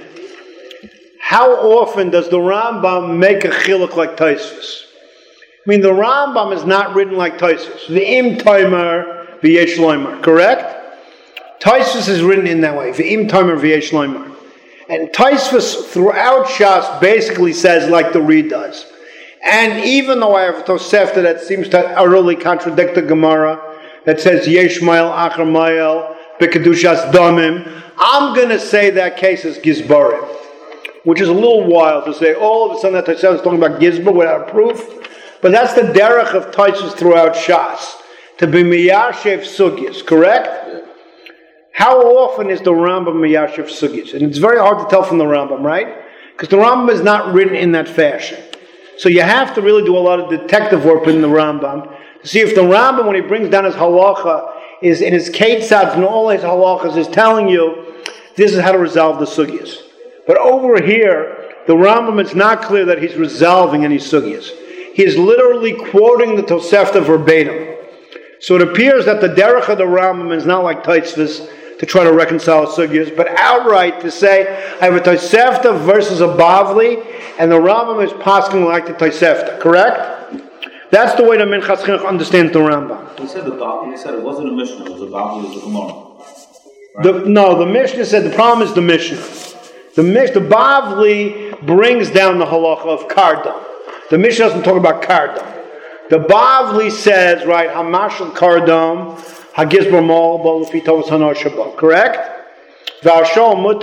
how often does the Rambam make a chiluk like Tosfos? I mean, the Rambam is not written like Tosfos. V'im toimer v'yesh loimer, correct? Tosfos is written in that way. V'im toimer v'yesh loimer. And Tosfos throughout Shas basically says like the Reed does. And even though I have a Tosefta that seems to utterly contradict the Gemara, that says yesh mile achar mile b'kedushas damim, I'm going to say that case is Gizbarim. Which is a little wild to say, all of a sudden that Tosefta is talking about Gizbar without proof. But that's the derech of Tosfos throughout Shas, to be miyashev sugyas, correct? Yeah. How often is the Rambam miyashev sugyas? And it's very hard to tell from the Rambam, right? Because the Rambam is not written in that fashion. So you have to really do a lot of detective work in the Rambam to see if the Rambam, when he brings down his halacha, is in his ketzads and all his halachas, is telling you this is how to resolve the sugyas. But over here, the Rambam, it's not clear that he's resolving any sugyas. He is literally quoting the Tosefta verbatim. So it appears that the derech of the Rambam is not like Tosfos to try to reconcile sugyas, but outright to say, I have a Tosefta versus a Bavli, and the Rambam is pasking like the Tosefta, correct? That's the way the Minchas Chinuch understands the Rambam. He said it wasn't a Mishnah, it was a Bavli, it was a Gemara. Right? The Mishnah said the problem is the Mishnah. The Bavli brings down the halacha of kardam. The Mishnah doesn't talk about kardam. The Bavli says, right, hamashal kardam, hagizbar mal bol fitovas hanar shabbat. Correct? That's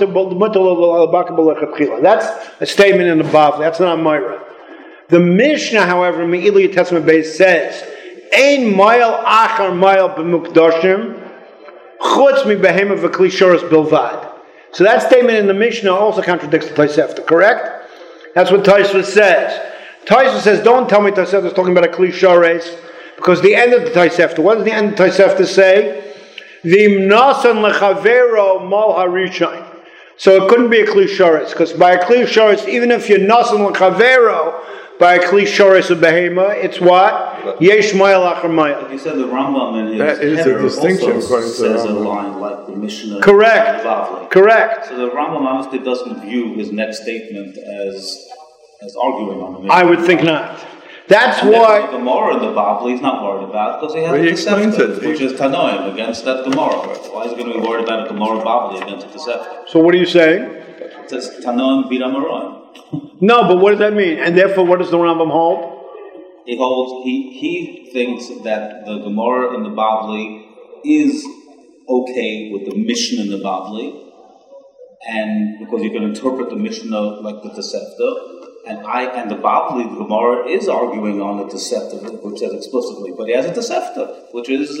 a statement in the Bavli. That's not Myra. The Mishnah, however, in Me'iliyah Testament base says, Ein mile achar mile b'mukdashim chutz mi behema v'kli shoros bilvad. So that statement in the Mishnah also contradicts the Tosefta, correct? That's what Tosfos says. Tosfos says, don't tell me Tosefta is talking about a Kli Shores, because the end of the Tosefta, what does the end of the Tosefta say? V'im nasan lechavero mal harishain. So it couldn't be a Kli Shores, because by a Kli Shores, even if you're nasan lechavero, by a Kli Shores of Behema, it's what? Yesh mile achar mile. He said the Rambam in his that is a distinction also according to says the a Rambam. line like the Mishnah. Correct. Bavli. Correct. So the Rambam honestly doesn't view his next statement as arguing on the Mishnah. I would think not. That's and why the Gemara in the Babli he's not worried about because he has Well, he a explains Tosefta, it. which is Tanoim against that Gemara. Why is he going to be worried about a Gemara Babli against a Tosefta? So what are you saying? It says Tanoim b'Amaron. No, but what does that mean? And therefore, what does the Rambam hold? He holds. He thinks that the Gemara in the Babli is okay with the Mishnah in the Babli, and because you can interpret the Mishnah like the Tosefta, and the Bavli, the Gemara is arguing on the Tosefta, which says explicitly, but he has a Tosefta, which is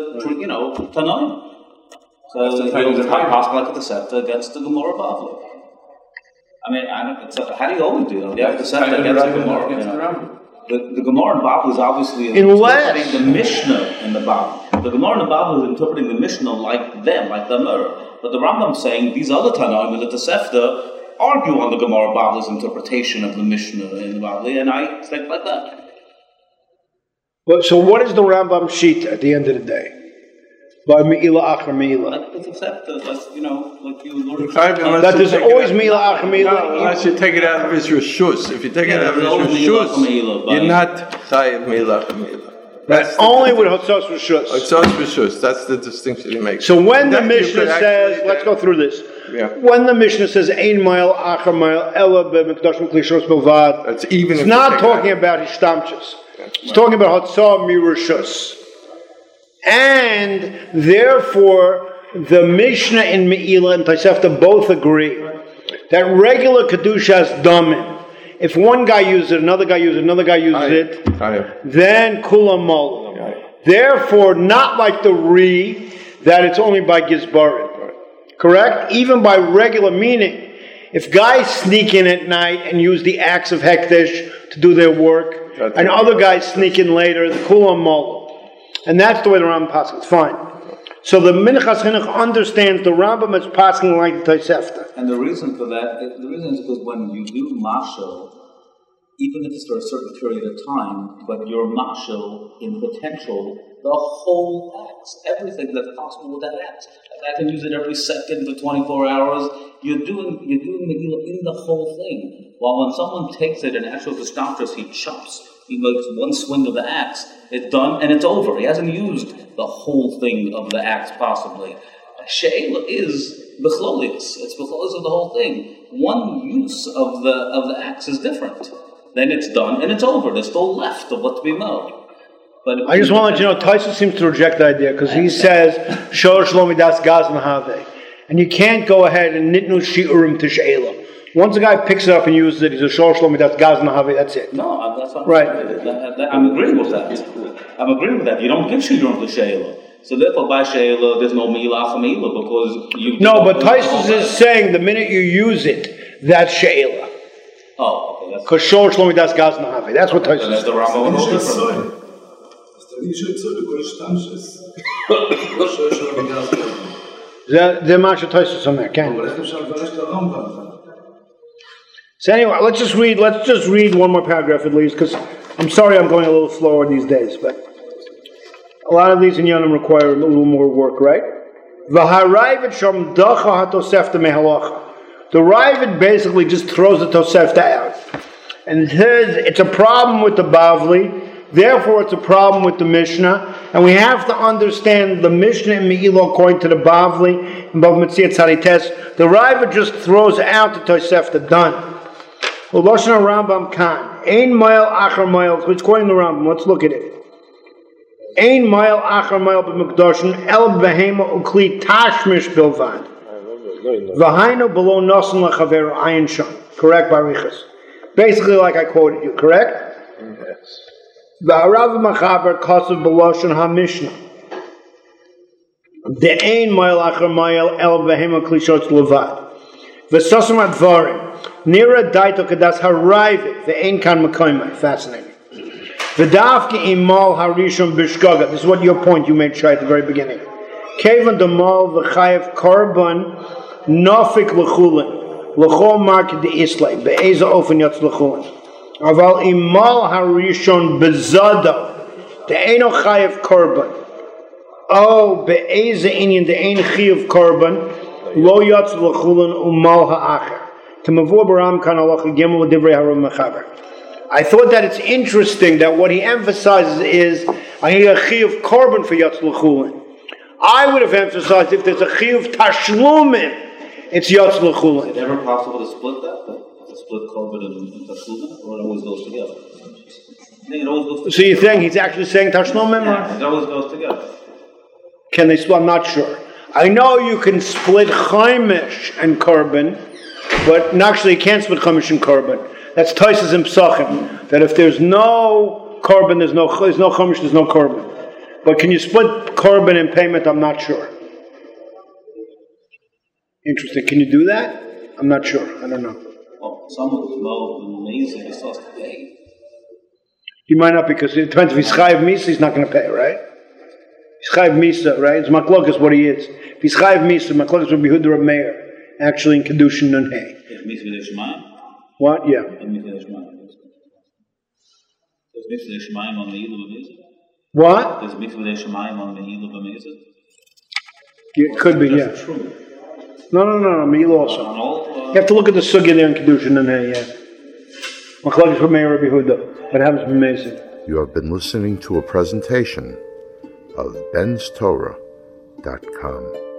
Tanoim. So he'll possible like a Tosefta against the Gemara Bavli. I mean, how do you always do that? You have Tosefta against the Gemara. The Gemara in Bavli is obviously interpreting the Mishnah in the Bavli. The Gemara in the Bavli is interpreting the Mishnah like them, like the Amora. But the Rambam is saying these other Tanoim in the Tosefta argue on the Gemara Bavli's interpretation of the Mishnah in the Bavli, and I think like that. But so what is the Rambam sheet at the end of the day? By Me'ila Achar Me'ila. Like the Tosefta, like you learn. That there's always Me'ila Achar Me'ila. No, unless you take it out of his Rishus. If you take it out of his Rishus, you're not Chayiv Me'ila Achar Me'ila. That's only with Hotzos Rishus. Hotzos Rishus, that's the distinction he makes. So when the Mishnah says, let's go through this. Yeah. When the Mishnah says Ein Mile Achar Mile Ela B'Mikdashim Klishos Bilvad, that's even. It's not talking about Hishtamchus. It's talking about Hotzah Mirishus. And therefore, the Mishnah in Me'ila and Tosefta both agree that regular Kedusha is Damin. If one guy uses it, another guy uses it, another guy uses it, then Kulam Mol. Therefore, not like the Re, that it's only by Gizbarim. Correct? Even by regular meaning. If guys sneak in at night and use the axe of Hekdesh to do their work, and other guys sneak in later, the Kulam Mol. And that's the way the Rambam passes. It's fine. So the Minchas Chinuch understands the Rambam is passing like the Tosefta. And the reason for that, the reason is because when you do mashal, even if it's for a certain period of time, but you're mashal in potential, the whole axe, everything that's possible with that axe. Like I can use it every second for 24 hours. You're doing Megillah in the whole thing. While when someone takes it and actually the he chops. He makes one swing of the axe, it's done, and it's over. He hasn't used the whole thing of the axe, possibly. She'ela is bechlolius. It's bechlolius of the whole thing. One use of the axe is different. Then it's done, and it's over. There's still left of what to be mowed. But I just want to let you know, Tyson seems to reject the idea, because he says, Shor Shlomi Das Gaz Mahave. And you can't go ahead and nitnu shi'urim to she'ela. Once a guy picks it up and uses it, he's a shor shlomi, that's gaz nahavi, that's it. No, that's not right. I'm agreeing with that. I'm agreeing with that. You don't give shi'urim to she'ela. So therefore, by she'ela, there's no mi'ila chami'ila, because you... No, but Taisus is saying the minute you use it, that's she'ela. Oh, okay. Because shor shlomi, that's gaz nahavi. That's what Taisus says. The Rambam is different. They're Masha Taisus on there, can't So anyway, let's just read one more paragraph at least, because I'm sorry I'm going a little slower these days, but a lot of these in Yonim require a little more work, right? The Ravid basically just throws the Tosefta out. And says it's a problem with the Bavli, therefore it's a problem with the Mishnah, and we have to understand the Mishnah in Me'ila according to the Bavli, and Bav Metziat Tzadites. The Ravid just throws out the Tosefta, done. Lashon Rambam Khan. Ein mile achar mile. It's quoting the Rambam. Let's look at it. Ein mile achar mile b'mikdashin el behema ukli tashmish bilvad. V'hainu below nasan lachaver ayin shon. Correct, Barichas. Basically, like I quoted you. Correct. Yes. V'harav machaber kasav b'lashon ha-mishnah. The ein mile achar mile el behema ukli shotz levad. V'sasam advarim. Nira daito kadas harayve ve'en kan makoymai. Fascinating. V'davki imal harishon b'shgaga. This is what your point you made, Shai, at the very beginning. Kevan demal v'chayev korban nafik l'chulin l'chol market de'islay be'eza ofen yatz l'chulin. Aval imal harishon b'zada de'eno chayev korban. Oh, be'eza inyan de'en chayev korban lo yatz l'chulin umal ha'acher. I thought that it's interesting that what he emphasizes is I need a chiyuv korban for Yatz L'chulin. I would have emphasized if there's a chiyuv tashlumin, it's Yatz L'chulin. Is it ever possible to split that? To split korban and tashlumin? Or it always goes together? I think it always goes together. So you think he's actually saying tashlumin? Yeah, it always goes together. Can they split? I'm not sure. I know you can split chaimish and korban, but actually you can't split chaimish and korban. That's Tosfos in Pesachim. That if there's no korban, there's no chaimish, there's no korban. But can you split korban and payment? I'm not sure. Interesting. Can you do that? I'm not sure. I don't know. Well, someone who's low amazing is supposed to pay. He might not, because it depends if he's chayiv misa, he's not going to pay, right? He's chayiv misa, right? It's maklokes what he is. If he's chayiv misa, maklokes would be Yehuda Reb Meir, actually in kedushin and hay. What? Yeah. What? There's mikveh shemayim on Me'ilah b'mezid. It could be, yeah. No, Me'ilah also. You have to look at the sugya there in kedushin and hay, yeah. Maklokes Reb Meir, Rabbi Yehuda. What happens b'mezid? You have been listening to a presentation of benstorah.com.